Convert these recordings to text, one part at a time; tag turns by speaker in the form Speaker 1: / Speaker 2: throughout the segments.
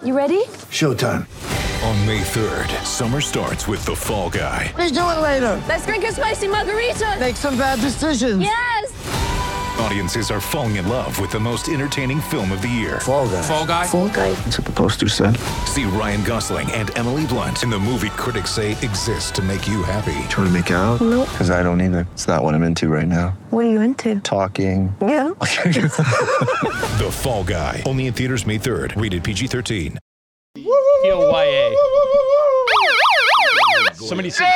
Speaker 1: You ready?
Speaker 2: Showtime.
Speaker 3: On May 3rd, summer starts with The Fall Guy.
Speaker 2: Let's do it later.
Speaker 1: Let's drink a spicy margarita.
Speaker 2: Make some bad decisions.
Speaker 1: Yes.
Speaker 3: Audiences are falling in love with the most entertaining film of the year.
Speaker 2: Fall Guy.
Speaker 4: Fall Guy?
Speaker 1: Fall guy.
Speaker 2: That's what the poster said.
Speaker 3: See Ryan Gosling and Emily Blunt in the movie critics say exists to make you happy.
Speaker 5: Trying to make it out?
Speaker 1: Nope.
Speaker 5: Because I don't either. It's not what I'm into right now.
Speaker 1: What are you into?
Speaker 5: Talking.
Speaker 1: Yeah.
Speaker 3: The Fall Guy. Only in theaters May 3rd. Rated PG-13.
Speaker 6: POYA. Somebody said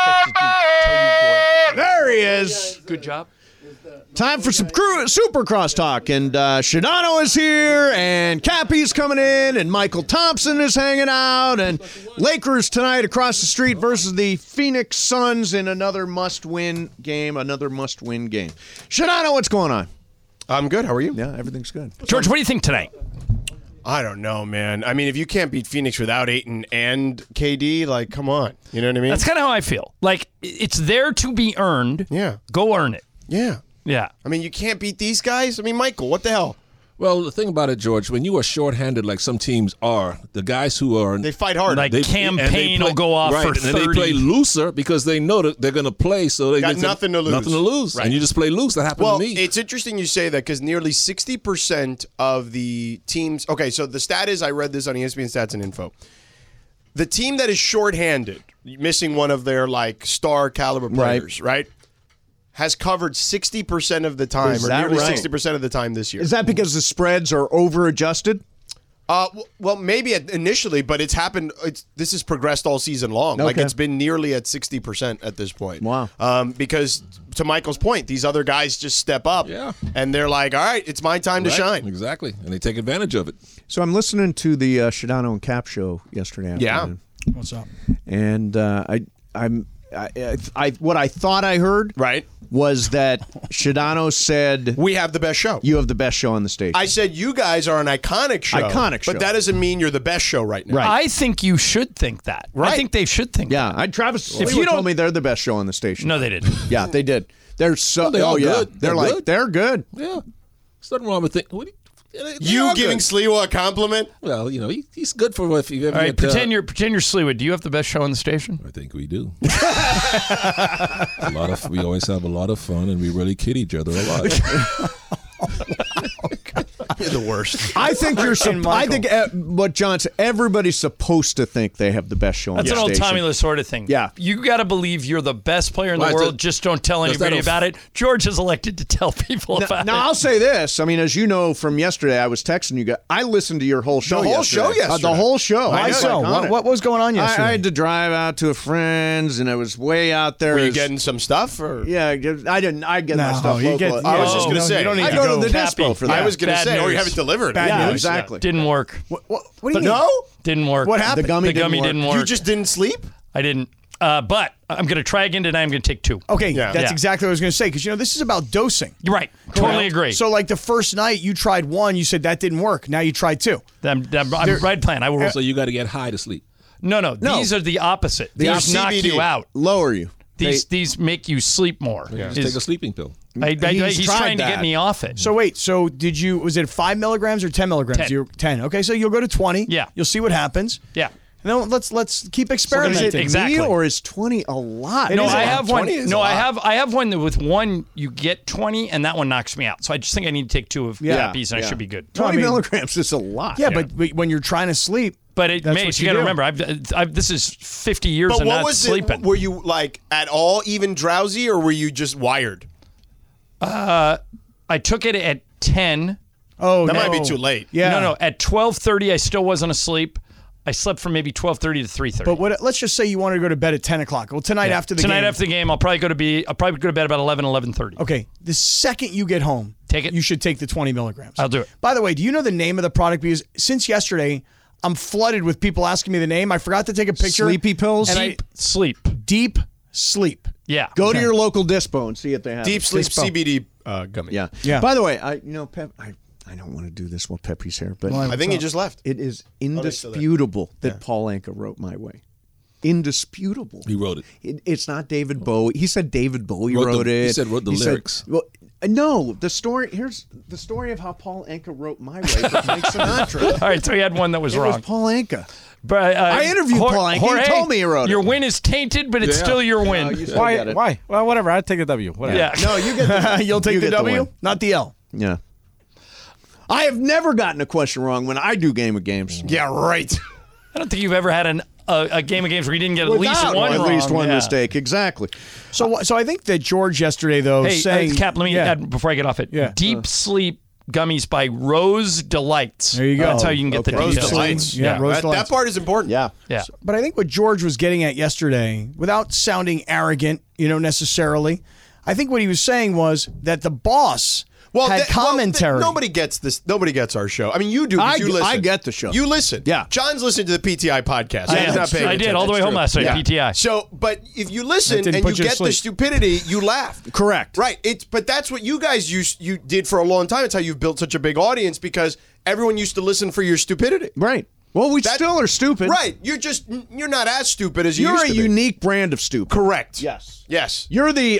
Speaker 7: There he is.
Speaker 6: good job.
Speaker 7: Time for some Super Crosstalk. And Shadano is here, and Cappy's coming in, and Michael Thompson is hanging out, and Lakers tonight across the street versus the Phoenix Suns in another must-win game. Shadano, what's going on?
Speaker 8: I'm good. How are you?
Speaker 7: Yeah, everything's good.
Speaker 6: George, what do you think tonight?
Speaker 8: I don't know, man. I mean, if you can't beat Phoenix without Ayton and KD, like, come on. You know what I mean?
Speaker 6: That's kind of how I feel. Like, it's there to be earned.
Speaker 8: Yeah.
Speaker 6: Go earn it.
Speaker 8: Yeah.
Speaker 6: Yeah.
Speaker 8: I mean, you can't beat these guys? I mean, Michael, what the hell?
Speaker 4: Well, the thing about it, George, when you are shorthanded like some teams are, the guys who are...
Speaker 8: They fight hard.
Speaker 6: Like campaign will go off for 30.
Speaker 4: And they play looser because they know that they're going to play, so they
Speaker 8: Got nothing to lose.
Speaker 4: Nothing to lose.
Speaker 8: Right.
Speaker 4: And you just play loose. That happened
Speaker 8: Well,
Speaker 4: to me.
Speaker 8: it's interesting you say that because nearly 60% of the teams... Okay, so the stat is, I read this on ESPN Stats and Info. The team that is shorthanded, missing one of their, like, star caliber players, right? Has covered 60% of the time,
Speaker 7: Is
Speaker 8: or
Speaker 7: that
Speaker 8: nearly
Speaker 7: right?
Speaker 8: 60% of the time this year.
Speaker 7: Is that because the spreads are over-adjusted?
Speaker 8: Well, maybe initially, but it's happened. This has progressed all season long. Like,
Speaker 7: Okay.
Speaker 8: it's been nearly at 60% at this point.
Speaker 7: Wow.
Speaker 8: Because to Michael's point, these other guys just step up, and they're like, all right, it's my time to shine.
Speaker 4: Exactly. And they take advantage of it.
Speaker 7: So I'm listening to the Shadano and Cap show yesterday afternoon.
Speaker 8: Yeah.
Speaker 7: What's up? And what I thought I heard was that Shadano said,
Speaker 8: we have the best show.
Speaker 7: You have the best show on the station.
Speaker 8: I said you guys are an iconic show.
Speaker 7: Iconic show.
Speaker 8: But that doesn't mean you're the best show right now.
Speaker 7: Right.
Speaker 6: I think you should think that.
Speaker 8: Right.
Speaker 6: I think they should think that.
Speaker 7: Travis
Speaker 6: If
Speaker 7: if
Speaker 6: you
Speaker 7: you
Speaker 6: don't-
Speaker 7: told me they're the best show on the station.
Speaker 6: No, they didn't.
Speaker 7: Yeah, they did. They're so
Speaker 4: Well, they're all
Speaker 7: yeah.
Speaker 4: good.
Speaker 7: They're like
Speaker 4: good.
Speaker 7: they're good.
Speaker 4: Yeah. There's nothing wrong with it.
Speaker 8: You giving Sliwa a compliment?
Speaker 4: Well, you know, he's good for if you ever
Speaker 6: All right,
Speaker 4: get,
Speaker 6: pretend you're Sleewood. Do you have the best show on the station?
Speaker 4: I think we do. We always have a lot of fun, and we really kid each other a lot.
Speaker 8: You're the worst.
Speaker 7: I think I think what John said, everybody's supposed to think they have the best show on
Speaker 6: That's
Speaker 7: the
Speaker 6: an old
Speaker 7: station.
Speaker 6: Tommy Lasorda thing.
Speaker 7: Yeah.
Speaker 6: You got to believe you're the best player in the
Speaker 4: Right,
Speaker 6: world.
Speaker 4: so-
Speaker 6: Just don't tell
Speaker 4: Does that
Speaker 6: anybody
Speaker 4: of-
Speaker 6: about it. George has elected to tell people about
Speaker 7: Now,
Speaker 6: it.
Speaker 7: I'll say this. I mean, as you know from yesterday, I was texting you guys. I listened to your whole show
Speaker 8: whole
Speaker 7: yesterday.
Speaker 8: show yesterday.
Speaker 7: The whole show.
Speaker 8: Why
Speaker 7: I know,
Speaker 8: so?
Speaker 7: like, on it.
Speaker 9: What was going on yesterday?
Speaker 7: I had to drive out to a friend's, and I was way out there.
Speaker 8: Were you
Speaker 7: As-
Speaker 8: getting some stuff? Or?
Speaker 7: Yeah, I didn't. I get my
Speaker 9: No,
Speaker 7: stuff
Speaker 9: you
Speaker 7: local.
Speaker 9: get-
Speaker 8: I was just going to
Speaker 9: No,
Speaker 8: say.
Speaker 9: you don't need
Speaker 7: I
Speaker 9: to
Speaker 7: go to the
Speaker 6: Cappy.
Speaker 7: dispo for that.
Speaker 8: I was going to
Speaker 6: Bad
Speaker 8: say,
Speaker 6: news.
Speaker 8: you have it delivered.
Speaker 9: Bad
Speaker 7: yeah,
Speaker 9: news.
Speaker 7: exactly.
Speaker 6: Didn't work.
Speaker 9: What do you mean?
Speaker 8: No?
Speaker 6: Didn't work.
Speaker 8: What happened?
Speaker 7: The gummy
Speaker 6: didn't work.
Speaker 8: You just didn't sleep?
Speaker 6: I didn't. But I'm going to try again tonight. I'm going to take 2.
Speaker 9: Okay,
Speaker 8: Yeah.
Speaker 9: that's
Speaker 6: Yeah.
Speaker 9: exactly what I was going to say, because, this is about dosing.
Speaker 6: You're right. Totally agree.
Speaker 9: So, like, the first night you tried 1, you said that didn't work. Now you tried 2.
Speaker 6: I'm right plan. I will.
Speaker 4: So you got to get high to sleep.
Speaker 6: No. These are the opposite. These knock
Speaker 8: CBD.
Speaker 6: you out.
Speaker 7: Lower you.
Speaker 6: These make you sleep more.
Speaker 4: Just take a sleeping pill.
Speaker 6: He's
Speaker 7: tried
Speaker 6: trying to
Speaker 7: that.
Speaker 6: get me off it.
Speaker 9: So, wait, was it 5 milligrams or 10 milligrams?
Speaker 6: 10.
Speaker 9: You're 10. Okay, so you'll go to 20.
Speaker 6: Yeah.
Speaker 9: You'll see what happens.
Speaker 6: Yeah.
Speaker 9: And then let's keep
Speaker 7: Is
Speaker 9: experimenting.
Speaker 7: it
Speaker 6: Exactly.
Speaker 7: me or is 20 a lot?
Speaker 6: No,
Speaker 9: is a
Speaker 6: I
Speaker 9: lot.
Speaker 6: have one.
Speaker 8: 20 is
Speaker 6: No,
Speaker 8: a
Speaker 6: I
Speaker 8: lot.
Speaker 6: have one that with one you get 20, and that one knocks me out. So I just think I need to take 2 of Cappies, and I should be good.
Speaker 7: 20
Speaker 9: I mean-
Speaker 7: milligrams is a lot.
Speaker 9: Yeah, but when you're trying to sleep,
Speaker 6: But it
Speaker 9: That's
Speaker 6: makes
Speaker 9: what
Speaker 6: you
Speaker 9: you
Speaker 6: got to
Speaker 9: do.
Speaker 6: remember. This is 50 years
Speaker 8: But
Speaker 6: of
Speaker 8: what
Speaker 6: not
Speaker 8: was
Speaker 6: sleeping.
Speaker 8: it? Were you, like, at all even drowsy, or were you just wired?
Speaker 6: I took it at 10.
Speaker 9: that
Speaker 8: might be too late.
Speaker 9: Yeah.
Speaker 6: No. At 12:30, I still wasn't asleep. I slept from maybe 12:30 to 3:30.
Speaker 9: But let's just say you want to go to bed at 10 o'clock. Well, tonight after the game.
Speaker 6: after the game, I'll probably go to bed about 11:30.
Speaker 9: Okay, the second you get home,
Speaker 6: Take it.
Speaker 9: You should take the 20 milligrams.
Speaker 6: I'll do it.
Speaker 9: By the way, do you know the name of the product? Because since yesterday, I'm flooded with people asking me the name. I forgot to take a picture.
Speaker 7: Sleepy pills?
Speaker 9: And
Speaker 6: Deep sleep.
Speaker 9: Deep sleep.
Speaker 6: Yeah.
Speaker 7: Go to your local dispo and see if they have
Speaker 8: Deep
Speaker 7: it.
Speaker 8: sleep
Speaker 9: Dispo.
Speaker 8: CBD gummy.
Speaker 7: Yeah.
Speaker 9: Yeah.
Speaker 7: By the way, Pep, I don't want to do this while Pepe's here, but
Speaker 8: I think he just left.
Speaker 7: it is
Speaker 8: still there.
Speaker 7: indisputable that Paul Anka wrote My Way. Indisputable.
Speaker 4: He wrote it.
Speaker 7: It's not David Bowie. He said David Bowie
Speaker 4: Wrote
Speaker 7: wrote
Speaker 4: the-
Speaker 7: it.
Speaker 4: he said wrote the
Speaker 7: said-
Speaker 4: lyrics.
Speaker 7: well, No, the story. Here's the story of how Paul Anka wrote "My Way" for Frank Sinatra.
Speaker 6: All right, so he had one that was
Speaker 7: It
Speaker 6: wrong.
Speaker 7: was Paul Anka.
Speaker 6: But
Speaker 7: I interviewed Paul Anka.
Speaker 6: Jorge,
Speaker 7: He told me he wrote it.
Speaker 6: Your win is tainted, but it's still your win.
Speaker 7: You still get it.
Speaker 10: Why? Well, whatever. I'd take a W. Whatever.
Speaker 6: Yeah.
Speaker 7: No, you get the,
Speaker 9: You'll take
Speaker 7: you
Speaker 9: the
Speaker 7: get
Speaker 9: W,
Speaker 7: win.
Speaker 9: not the L.
Speaker 7: Yeah. I have never gotten a question wrong when I do Game of Games.
Speaker 8: Yeah, right.
Speaker 6: I don't think you've ever had a game of games where you didn't get at least
Speaker 7: Without
Speaker 6: one
Speaker 7: at
Speaker 6: wrong.
Speaker 7: least one
Speaker 6: Yeah.
Speaker 7: mistake. Exactly.
Speaker 9: So I think that George yesterday, though,
Speaker 6: Hey,
Speaker 9: saying...
Speaker 6: Cap, let me
Speaker 9: Yeah.
Speaker 6: add before I get off it.
Speaker 9: Yeah.
Speaker 6: Deep Sleep Gummies by Rose Delights.
Speaker 9: There you go.
Speaker 6: That's how you can get the
Speaker 9: Okay.
Speaker 8: Rose
Speaker 6: details.
Speaker 8: Delights.
Speaker 9: Yeah, Rose
Speaker 8: that
Speaker 9: Delights.
Speaker 8: part is important.
Speaker 7: Yeah.
Speaker 6: Yeah.
Speaker 9: But I think what George was getting at yesterday, without sounding arrogant, necessarily, I think what he was saying was that the boss had commentary.
Speaker 8: Nobody gets this. Nobody gets our show. I mean, you do. 'cause you listen.
Speaker 7: I get the show.
Speaker 8: You listen.
Speaker 7: Yeah.
Speaker 8: John's listened to the PTI podcast.
Speaker 6: I
Speaker 8: He's
Speaker 6: am.
Speaker 8: not paying
Speaker 6: I did
Speaker 8: attention.
Speaker 6: all the way
Speaker 8: That's
Speaker 6: home
Speaker 8: true.
Speaker 6: last night,
Speaker 8: Yeah.
Speaker 6: PTI.
Speaker 8: So, but if you listen
Speaker 9: That didn't
Speaker 8: and
Speaker 9: put
Speaker 8: you
Speaker 9: you to
Speaker 8: get the
Speaker 9: sleep.
Speaker 8: stupidity, you laugh.
Speaker 7: Correct.
Speaker 8: Right. But that's what you guys you did for a long time. It's how you've built such a big audience because everyone used to listen for your stupidity.
Speaker 7: Right. Well, we still are stupid.
Speaker 8: Right. You're not as stupid as you
Speaker 7: You're
Speaker 8: used
Speaker 7: a
Speaker 8: to be.
Speaker 7: unique brand of stupid.
Speaker 8: Correct.
Speaker 7: Yes.
Speaker 8: Yes.
Speaker 7: You're the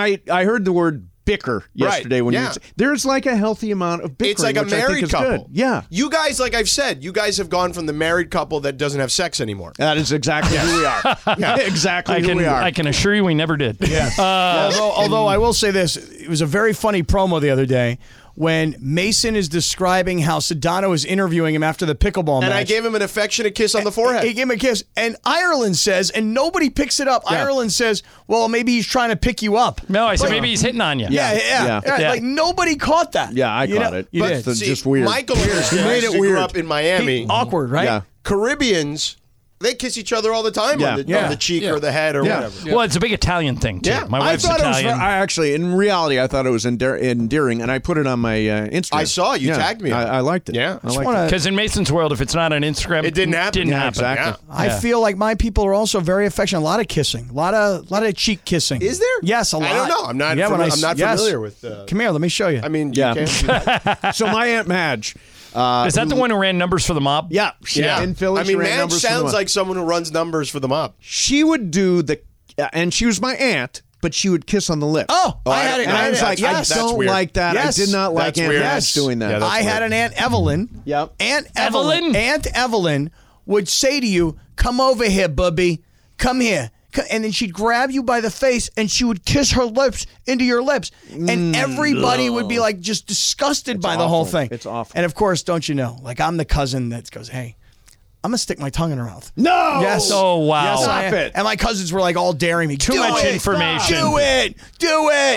Speaker 7: I heard the word bicker yesterday when
Speaker 8: yeah.
Speaker 7: there's like a healthy amount of bickering.
Speaker 8: It's like a
Speaker 7: which I think
Speaker 8: married
Speaker 7: is
Speaker 8: couple.
Speaker 7: Good. Yeah.
Speaker 8: You guys, like I've said, you guys have gone from the married couple that doesn't have sex anymore.
Speaker 7: That is exactly who we are. Yeah, exactly who we are.
Speaker 6: I can assure you we never did. Yeah.
Speaker 9: Although I will say this, it was a very funny promo the other day when Mason is describing how Sedano is interviewing him after the pickleball match.
Speaker 8: And I gave him an affectionate kiss on the forehead.
Speaker 9: He gave him a kiss. And Ireland says, and nobody picks it up, Ireland says, well, maybe he's trying to pick you up.
Speaker 6: No, I said maybe he's hitting on you.
Speaker 9: Yeah. Like nobody caught that.
Speaker 7: Yeah, I caught it.
Speaker 9: You
Speaker 7: But
Speaker 9: did.
Speaker 7: see, just weird.
Speaker 8: Michael Pierce
Speaker 7: made it
Speaker 8: grew
Speaker 7: weird.
Speaker 8: up in Miami.
Speaker 9: Awkward, right?
Speaker 7: Yeah.
Speaker 8: Caribbeans, they kiss each other all the time
Speaker 7: Yeah.
Speaker 8: on the cheek or the head or whatever.
Speaker 6: Well, it's a big Italian thing, too.
Speaker 8: Yeah.
Speaker 6: My
Speaker 7: I
Speaker 6: wife's
Speaker 7: thought
Speaker 6: Italian.
Speaker 7: it was. I actually, in reality, I thought it was endearing, and I put it on my Instagram.
Speaker 8: I saw you tagged me.
Speaker 7: I liked it.
Speaker 8: Yeah.
Speaker 7: I liked it.
Speaker 6: Because in Mason's world, if it's not on Instagram,
Speaker 8: It didn't happen.
Speaker 6: Didn't
Speaker 8: Yeah,
Speaker 6: happen.
Speaker 7: exactly.
Speaker 8: Yeah.
Speaker 9: I feel like my people are also very affectionate. A lot of kissing. A lot of cheek kissing.
Speaker 8: Is there?
Speaker 9: Yes, a lot.
Speaker 8: I don't know. I'm not.
Speaker 9: Yeah, when
Speaker 8: I'm not
Speaker 9: yes.
Speaker 8: familiar with.
Speaker 9: Come here, let me show you.
Speaker 8: I mean,
Speaker 7: Yeah.
Speaker 8: you can't.
Speaker 7: So my Aunt Madge.
Speaker 6: Is that the one who ran numbers for the mob?
Speaker 7: Yeah. In Philly,
Speaker 8: I
Speaker 7: she
Speaker 8: mean,
Speaker 7: ran
Speaker 8: Madge
Speaker 7: numbers for the
Speaker 8: sounds
Speaker 7: mob.
Speaker 8: like someone who runs numbers for the mob.
Speaker 7: She would do the, and she was my aunt, but she would kiss on the lips.
Speaker 9: Oh, I had it.
Speaker 7: And I was like,
Speaker 9: yes.
Speaker 7: I don't
Speaker 8: weird.
Speaker 7: like that.
Speaker 9: Yes.
Speaker 7: I did not like
Speaker 8: That's
Speaker 7: Aunt
Speaker 8: weird.
Speaker 7: Madge
Speaker 9: Yes.
Speaker 7: doing that.
Speaker 8: Yeah, that's
Speaker 9: I had
Speaker 8: weird.
Speaker 9: an Aunt Evelyn.
Speaker 7: Yep.
Speaker 9: Aunt
Speaker 6: Evelyn?
Speaker 9: Aunt Evelyn would say to you, "Come over here, bubby. Come here." And then she'd grab you by the face and she would kiss her lips into your lips. And everybody would be like just disgusted by the whole
Speaker 7: awful.
Speaker 9: thing.
Speaker 7: It's awful.
Speaker 9: And of course, don't you know, like I'm the cousin that goes, "Hey, I'm going to stick my tongue in her mouth."
Speaker 7: No.
Speaker 9: Yes.
Speaker 6: Oh, wow.
Speaker 9: Yes, I am.
Speaker 7: Stop it.
Speaker 9: And my cousins were like all daring me.
Speaker 6: Too
Speaker 9: "Do
Speaker 6: much
Speaker 9: it.
Speaker 6: information.
Speaker 9: Do it. Do it.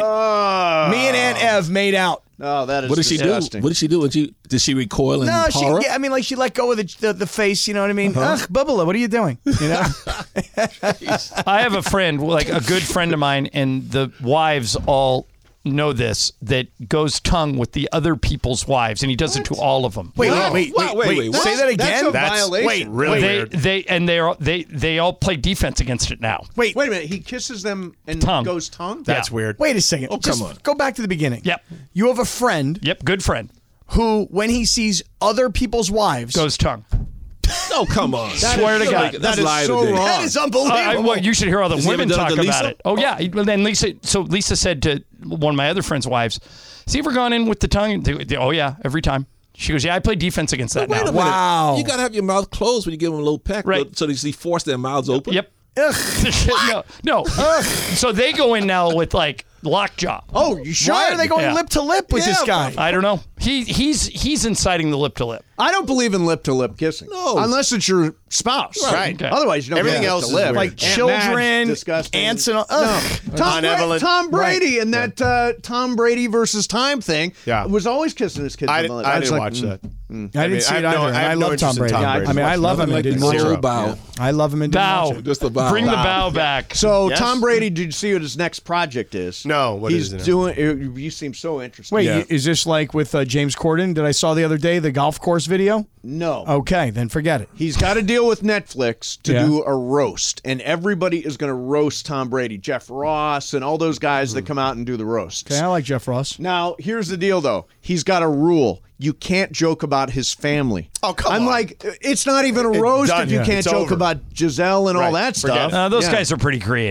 Speaker 9: Me and Aunt Ev made out.
Speaker 7: Oh, that is
Speaker 4: What did she do?
Speaker 7: disgusting.
Speaker 4: What did she do? Did she recoil in
Speaker 9: No,
Speaker 4: horror?
Speaker 9: I mean, like she let go of the face. You know what I mean? Ugh, Bubba, what are you doing? You know?
Speaker 6: I have a friend, like a good friend of mine, and the wives all know this, that goes tongue with the other people's wives, and he does it to all of them.
Speaker 9: Wait.
Speaker 4: Wait.
Speaker 9: Say that again.
Speaker 7: That's a violation.
Speaker 9: Wait,
Speaker 8: really weird.
Speaker 6: They all play defense against it now.
Speaker 9: Wait.
Speaker 7: Wait a minute. He kisses them and
Speaker 6: Tongue.
Speaker 7: goes tongue?
Speaker 8: That's
Speaker 6: Yeah.
Speaker 8: weird.
Speaker 9: Wait a second.
Speaker 4: Oh,
Speaker 9: Just
Speaker 4: come on.
Speaker 9: go back to the beginning.
Speaker 6: Yep.
Speaker 9: You have a friend
Speaker 6: Yep, good friend.
Speaker 9: who, when he sees other people's wives,
Speaker 6: Goes tongue.
Speaker 4: Oh, come on.
Speaker 6: Swear to God.
Speaker 7: That is so wrong.
Speaker 9: that is unbelievable.
Speaker 6: Well, you should hear all the
Speaker 4: Has he
Speaker 6: women
Speaker 4: ever done
Speaker 6: talk
Speaker 4: it to
Speaker 6: about
Speaker 4: Lisa?
Speaker 6: it. Oh, yeah. Well, then Lisa said to one of my other friends' wives, "Has he ever gone in with the tongue?" Oh, yeah, every time. She goes, "Yeah, I play defense against that
Speaker 4: Wait
Speaker 6: now."
Speaker 4: a minute.
Speaker 9: Wow.
Speaker 4: You got to have your mouth closed when you give them a little peck.
Speaker 6: Right.
Speaker 4: So they force their mouths open.
Speaker 6: Yep. No. So they go in now with like lockjaw.
Speaker 7: Oh, you should.
Speaker 9: Why are they going
Speaker 6: Yeah.
Speaker 9: lip to lip with this guy?
Speaker 6: I don't know. He's inciting the lip to lip.
Speaker 7: I don't believe in lip-to-lip kissing.
Speaker 4: No.
Speaker 7: Unless it's your spouse.
Speaker 8: Right.
Speaker 6: Okay.
Speaker 7: Otherwise, you don't
Speaker 8: Everything
Speaker 7: get
Speaker 8: else
Speaker 7: lip
Speaker 8: is
Speaker 7: to lip.
Speaker 8: weird.
Speaker 9: Like
Speaker 7: Aunt
Speaker 9: children,
Speaker 7: Madge, disgusting.
Speaker 9: aunts and all. Ugh.
Speaker 7: Tom Brady and that Tom Brady versus Time thing was always kissing his kids
Speaker 8: I
Speaker 7: on the
Speaker 8: didn't,
Speaker 7: lip.
Speaker 8: I
Speaker 7: was
Speaker 8: didn't
Speaker 7: like,
Speaker 8: watch that.
Speaker 9: I didn't see it either.
Speaker 8: I have no
Speaker 9: love Tom
Speaker 8: interest in
Speaker 9: Brady.
Speaker 8: Tom Brady.
Speaker 9: I mean, I love him and
Speaker 4: Like the
Speaker 9: didn't watch
Speaker 4: slow
Speaker 9: it.
Speaker 4: bow.
Speaker 9: I love him and didn't
Speaker 6: Bow.
Speaker 9: watch it.
Speaker 4: Just the bow.
Speaker 6: Bring the bow back.
Speaker 7: So
Speaker 8: Yes.
Speaker 7: Tom Brady, did you see what his next project is?
Speaker 8: No, what
Speaker 7: He's
Speaker 8: is it?
Speaker 7: doing. You seem so interested.
Speaker 9: Wait,
Speaker 8: Yeah.
Speaker 9: is this like with James Corden that I saw the other day, the golf course video?
Speaker 7: No.
Speaker 9: Okay, then forget it.
Speaker 7: He's got to deal with Netflix to
Speaker 9: Yeah.
Speaker 7: do a roast, and everybody is going to roast Tom Brady, Jeff Ross, and all those guys that come out and do the roasts.
Speaker 9: Okay, I like Jeff Ross.
Speaker 7: Now, here's the deal, though. He's got a rule. You can't joke about his family.
Speaker 8: Oh, come
Speaker 7: I'm
Speaker 8: on.
Speaker 7: like, it's not even a roast
Speaker 8: done.
Speaker 7: if you
Speaker 8: Yeah.
Speaker 7: can't
Speaker 8: It's
Speaker 7: joke
Speaker 8: over.
Speaker 7: about Giselle and all
Speaker 8: Right.
Speaker 7: that
Speaker 8: Forget
Speaker 7: stuff.
Speaker 8: it.
Speaker 6: Those
Speaker 7: Yeah.
Speaker 6: guys are pretty creative.